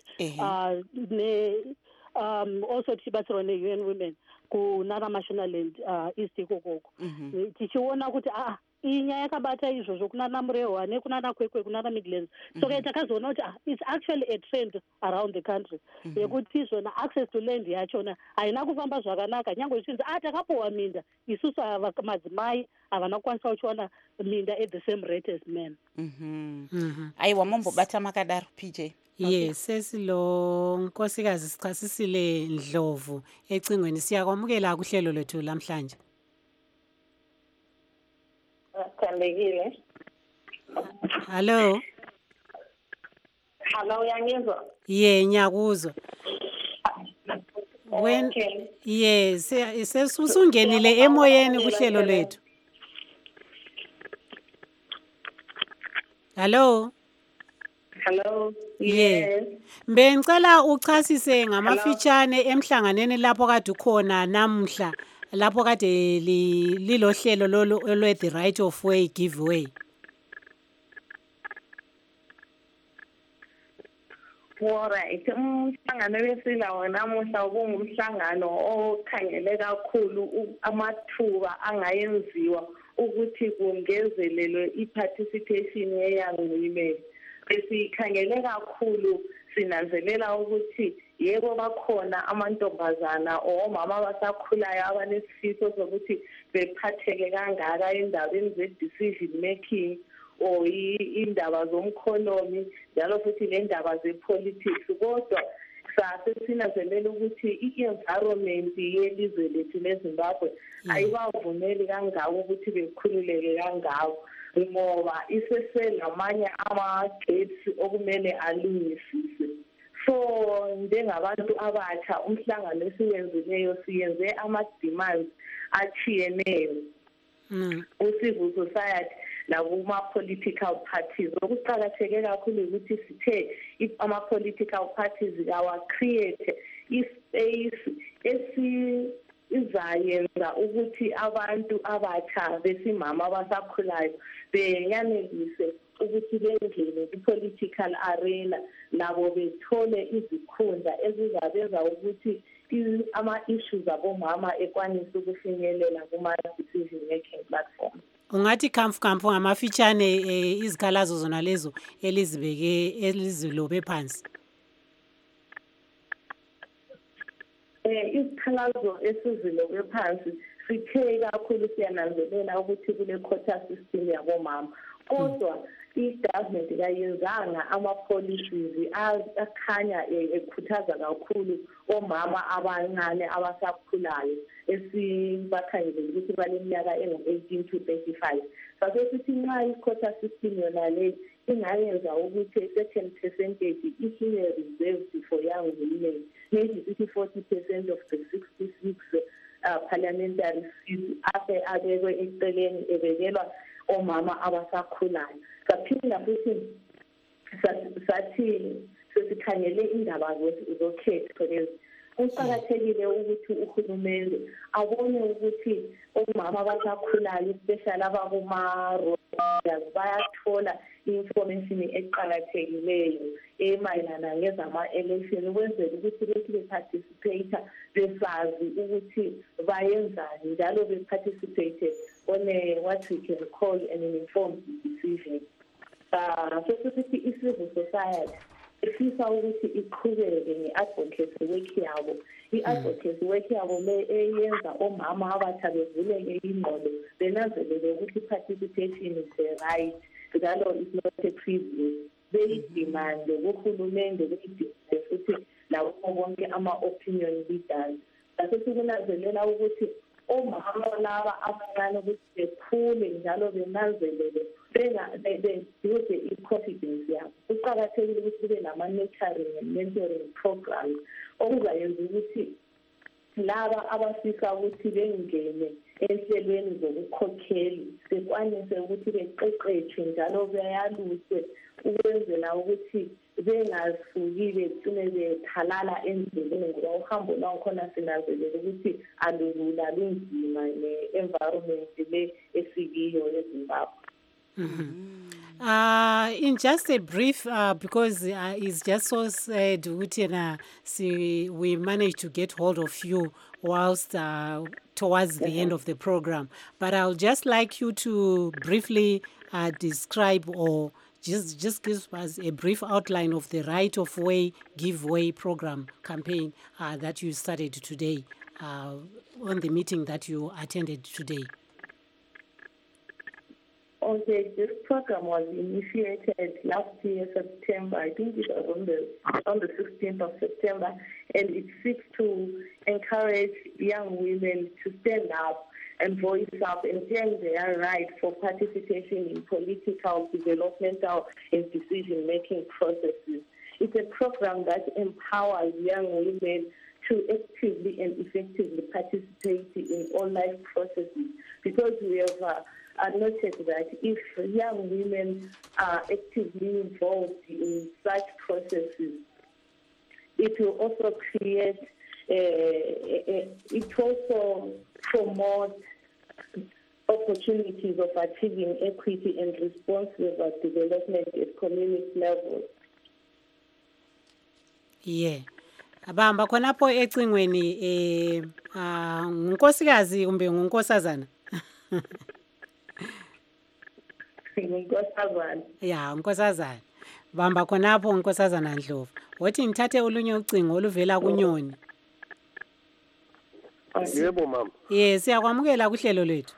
also tichibatsirwa neUN Women kunana Mashonaland East ikokoko, tichiona kuti iyi nyaya yakabata izvozvo kunana Murehwa kunana Kwekwe kunana Midlands. So takazoona kuti it's actually a trend around the country yekuti izvona access to land yachona haina kufamba zvakanaka, nyange zvichinzi takapuwa minda, isusu madzimai havana kukwanisa kuchiwana minda at the same rate as men. Aiwa mombobata makadaro PJ. Yes, sesilo nkosikazi sichasisile Ndlovu ecingweni. Siyakwamukela kuhlelo lethu lamhlanje. Thandekile. Hello. Hello, yangizwa? Nyakuzwa. When yes, sesusungenile emoyeni kuhlelo lethu. Hello. Hello. Yes. Bengicela uchasise ngamafitshane emhlanganweni lapho kade ukhona namhla, lapho kade lilohlelo lolu the right of way giveaway. Alright, umhlangano wesilawo namuhla kungumhlangano okhangele kakhulu amathuba angayenziwa ukuthi kungezelelwe i-participation ye-young women. Besikhangele kakhulu sinanzelela ukuthi yebo bakhona amantombazana omama abasakhulayo abanesifiso sokuthi bephatheke kangaka endabeni ze-decision making or indaba zomkhonomi njalo futhi lendaba ze-politics. Kodwa sasesinanzelela ukuthi i-environment yelizwe lethu leZimbabwe ayibavumeli kangako ukuthi bekhululeke kangako, ngoba iseselamanye ama-gates okumele alungisise. So njengabantu abatsha umhlangano esiwenzileyo siyenze ama-demands achiyeneyo ku-civil society nakuma-political parties. Okuqakatheke kakhulu ukuthi sithe ama-political parties awa-create i-space izayenza ukuthi abantu abatsha besimama abasakhulayo beyanelise ukuthi bengene ku-political arena, nabo bethole izikhundla ezizabenza ukuthi ama-issues abomama ekwanise ukufinyelela kuma-decision making platform. Ungathi khamfu ngamafitshane izikhalazo zona lezo elizilobe phansi? Izikhalazo esizilobe phansi sithe kakhulu siyananzelela ukuthi kule quota system yabomama, kodwa i-government kayenzanga ama-policies akhanya ekhuthaza kakhulu omama abancane abasakhulayo esibakhangelele ukuthi baleminyaka engu-18 to 35. Sasesithi nxa i-quota system yona le ingayenza ukuthi a certain percentage isibe reserved for young women, maybe 40% of the 66 parliamentary seats abekwe eceleni ebekelwa omama abasakhulayo. Saphinda futhi sathi sesikhangele indaba zokhetho lezi. Kuqakathekile ukuthi uhulumende abone ukuthi omama abasakhulayo especially abakuma-rural bayathola i-information eqakathekileyo emayelana ngezama-election ukwenzela ukuthi bethi beparticipate besazi ukuthi bayenzani njalo beparticipate on what we can call an informed decision. Sesithi i-civil society efisa ukuthi iqhubeke nge-advocacy work yabo. I-advocacy work yabo le eyenza omama abatsha bevuleke ingqondo benanzelele ukuthi participation is a right njalo is not a privilege. Beyidimande kuhulumende beyidimande futhi labo bonke ama-opinion leaders. Sesikunazelela ukuthi omama laba abancane ukuthi bekhule njalo benanzelele bebuild i-confidence yabo. Kuqakathekile ukuthi kube nama-nurturing and mentoring programs okuzayenza ukuthi laba abafisa ukuthi bengene enhlelweni zokukhokheli bekwanise ukuthi beqeqeshwe njalo beyaluswe ukwenzela ukuthi bengasuki begcine bethalala endleleni ngoba uhambo lwakhona sinazelela ukuthi alulula lunzima ne-environment le esikiyo eZimbabwe. In just a brief, because it's just so sad, we managed to get hold of you whilst towards the end of the program. But I'll just like you to briefly describe or just give us a brief outline of the Right of Way Giveaway program campaign that you started today on the meeting that you attended today. Okay, this program was initiated last year, September. I think it was on the 16th of September, and it seeks to encourage young women to stand up and voice up and claim their right for participation in political, developmental, and decision-making processes. It's a program that empowers young women to actively and effectively participate in all life processes, because we have noted that if young women are actively involved in such processes, it will also create, it also promotes opportunities of achieving equity and responsible development at community level. Yeah. Abamba khonapho ecingweni ngunkosikazi kumbe ngunkosazana? Ngunkosazana. Ya, unkosazana. Bamba khonapho unkosazana Ndlovu. Wothi ngithathe olunye ucingo oluvela kuNyoni. Yebo mama. Yes, siyakwamukela kuhlelo lwethu.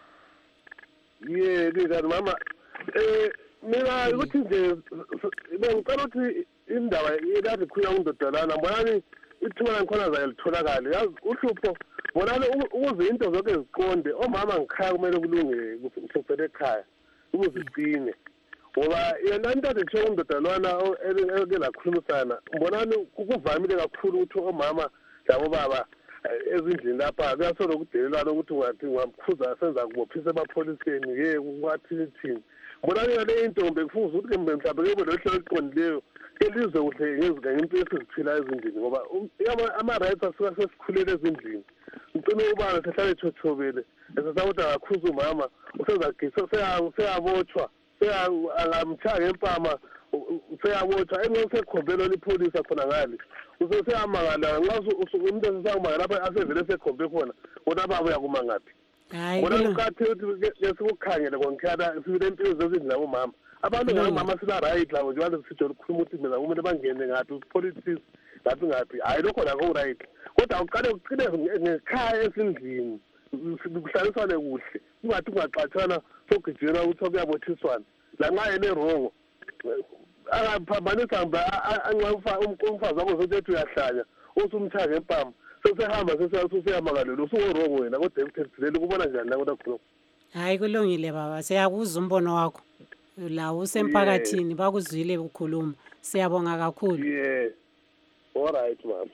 Yebo mama. Mina ukuthi nje bengicela ukuthi indaba ekade khuluma undodalana mbonani ithuba khona zayalitholakala yazi uhlupho mbonani ukuze into zonke ziqonde omama ngikhaya kumele kulunge kusukela ekhaya ukuze iqine ngoba yena ntate nje undodalana eke lakhulumisana mbonani kuvamile kakhulu ukuthi omama labo baba ezindlini lapha kuyasola ukudelelana ukuthi ungathi ungamkhuza senza kubophisa emapholiseni kwathi thini mbonani yale intombi kufuze ukuthi mhlawumbe kube lohlelo oluqondileyo elizwe kuhle ngempilo esiziphilayo ezindlini ngoba ama-rights asuka sesikhulele ezindlini ngicine ubana sehlale ethotshobele esesakuthi angakhuza umama seyabotshwa angamtshaya ngempama seyabotshwa engisekhombelwa ipholisa khona ngale useseyamangala nxa umuntu esesakumangala lapha asevele esekhombe khona kodwa baba uyakuma ngaphi bona kuqakatheke ukuthi ke sikukhangele konkhana sibile impilo zezindlu nabomama abantu ngomama sila-right labo nje bale sitsho lukhuluma ukuthi mina kumele bangene ngaphi politics ngaphi hayi lokho lakho right kodwa uqale uqine ngekhaya esindlini kuhlaliswane kuhle kungathi kungaxatshana sogijela ukuthi kuyabothiswana lanxa yena erongo angaphambanisa umfazi wakho sokuthi uyahlanya usumtshaya ngempama sesehamba seseyamakalelo usuworongo wena kodwa emthethileli kubona njani la kodwa khuluma hayi kulungile baba siyakuzwa umbono wakho lawo usemphakathini bakuzwile ukhuluma siyabonga kakhulu all right ma'am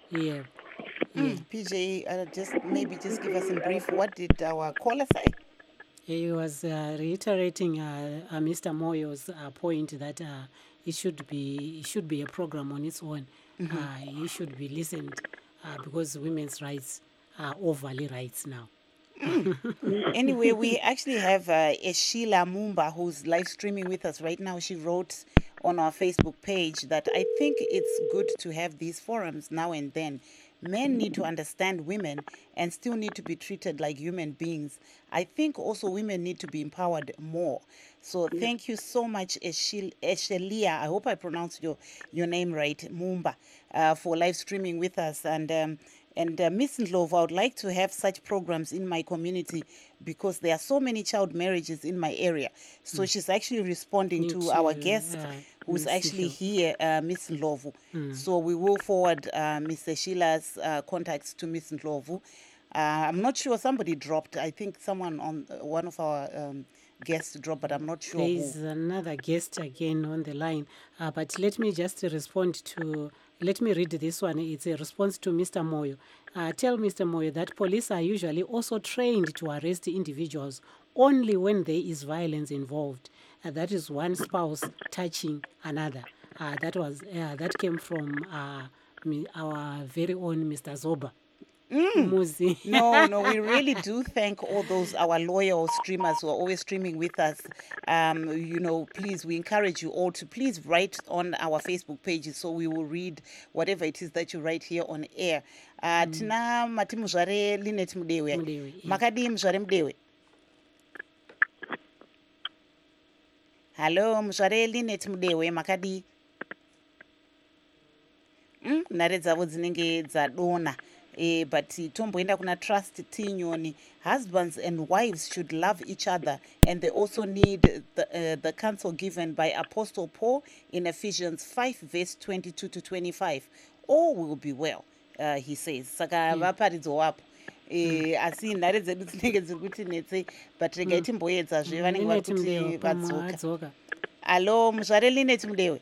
PJ, just give us in brief, what did our caller say? He was reiterating Mr. Moyo's point that it should be a program on its own. It should be listened because women's rights are overly rights now. Anyway, we actually have Sheila Mumba who's live streaming with us right now. She wrote on our Facebook page that I think it's good to have these forums now and then. Men need to understand women and still need to be treated like human beings. I think also women need to be empowered more. So thank you so much, Eshelia. I hope I pronounced your name right, Mumba, for live streaming with us. And Miss Ndlovu, I would like to have such programs in my community because there are so many child marriages in my area. So she's actually responding to our guest who's actually here, Miss Ndlovu. So we will forward Mr. Sheila's contacts to Miss Ndlovu. I'm not sure, somebody dropped. I think someone on one of our guests dropped, but I'm not sure There's another guest again on the line. But let me just respond to... Let me read this one. It's a response to Mr. Moyo. Tell Mr. Moyo that police are usually also trained to arrest individuals only when there is violence involved. That is one spouse touching another. That came from our very own Mr. Zoba. Muzi. No, we really do thank all those our loyal streamers who are always streaming with us. Please, we encourage you all to please write on our Facebook pages so we will read whatever it is that you write here on air. Tina mati muzvare Linet Mudewe. Makadi muzvare Mudewe. Hello, muzvare Linet Mudewe, makadi. Nhare dzavo dzinenge dzadona. But tomboenda kuna Trust Tinyoni. Husbands and wives should love each other, and they also need the counsel given by Apostle Paul in Ephesians 5 verse 22 to 25. All will be well, he says. Saka vaparidzo wapo. Asi nhare dzedu dzinenge dziri kuti netse, but regai timboedzazve vanenge vari kuti vadzoka. Allo, muzvare Linet Mudewe.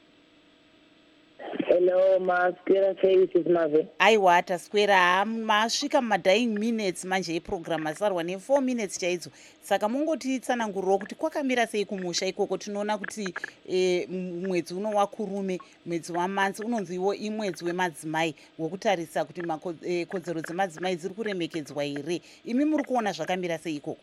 Hello, maswera services mave. Aiwa taswera masvika mumadying minutes manje eprogram asarwa ne4 minutes chaidzo. Saka mungoti tsananguriro kuti kwakamira sei kumusha ikoko. Tinoona kuti mwedzi uno wakurume, mwedzi wamanzi unonziwo imwedzi wemadzimai wokutarisa kuti kodzero dzemadzimai dziri kuremekedzwa here. Imi muri kuona zvakamira sei ikoko?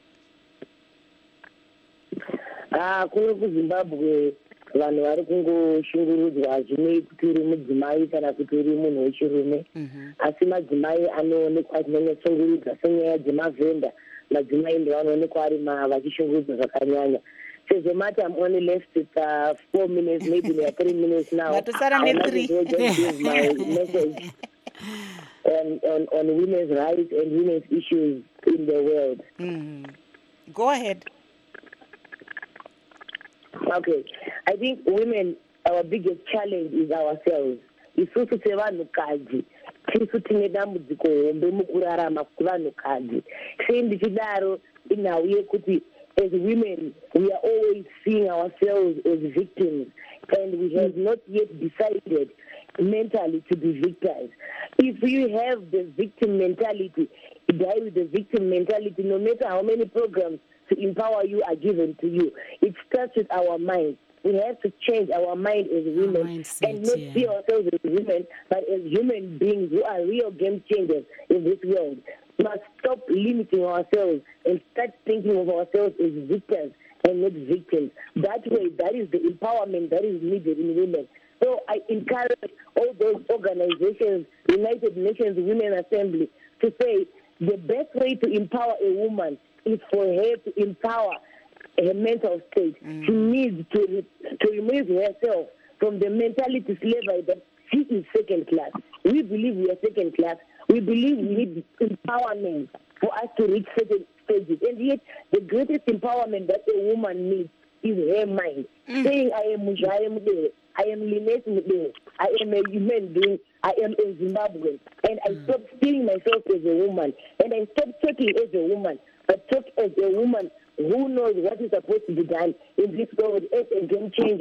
Kuno kuZimbabwe vanhu vari kungoshungurudzwa hazvinei kuti uri mudzimai kana kuti uri munhu wechirume. Asi madzimai anoonekwa achinyanyatsungurudza senyaya dzemavhenda. Madzimai ndo anoonekwa ari vachishungurudzwa zvakanyanya. So matter I'm only left with 4 minutes, maybe 3 minutes now. I might as well just give my message on women's rights and women's issues in the world. Go ahead. Okay, I think women, our biggest challenge is ourselves. Isusu sevanhukadzi tirisu tine dambudziko hombe mukurarama kuvanhukadzi. Sei ndichidaro inhau yekuti as women we are always seeing ourselves as victims, and we have not yet decided mentally to be victors. If you have the victim mentality, you die with the victim mentality, no matter how many programs to empower you are given to you. It starts with our mind. We have to change our mind as women and not see ourselves as women, but as human beings who are real game changers in this world. We must stop limiting ourselves and start thinking of ourselves as victors and not victims. That way, that is the empowerment that is needed in women. So I encourage all those organizations, United Nations Women Assembly, to say the best way to empower a woman is for her to empower her mental state. She needs to remove herself from the mentality slavery that she is second class. We believe we are second class. We believe we need empowerment for us to reach certain stages. And yet, the greatest empowerment that a woman needs is her mind. Saying, I am Mujare, I am Linet Mudewe, I am a human being, I am a Zimbabwean. And I stop seeing myself as a woman. And I stop talking as a woman, but talk as a woman who knows what is supposed to be done in this world as a game changer.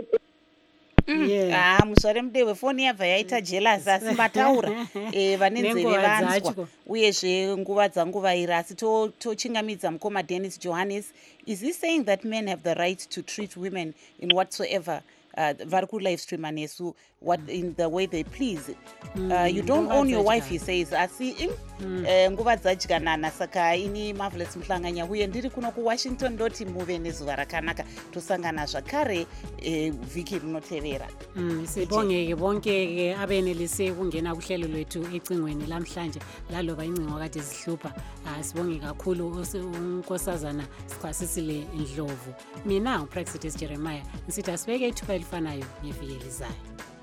Muzvare Mudewe, foni yabva yaita jealous asi mataura vane nzeve vanzwa uyezve nguva dzanguva iri asi tochingamidza mukoma Dennis Johannes. Is he saying that men have the right to treat women in whatsoever vari ku-live streama nesu in the way they please. You don't own your wife, he says. Asi nguva dzadyanana, saka ini Marvelous Mhlanganya uye ndiri kuno kuWashington ndoti muve nezuva rakanaka. Tosangana zvakare vhiki rinotevera. Sibonge bonke abenelise ukungena kuhlelo lwethu ecingweni lamhlanje laloba incingo kade zihlupha. Sibonge kakhulu unkosazana Sichwasisile Ndlovu. Mina uPraxidis Jeremiah nsithi asibeke ithuba elifanayo ngeviki elizayo.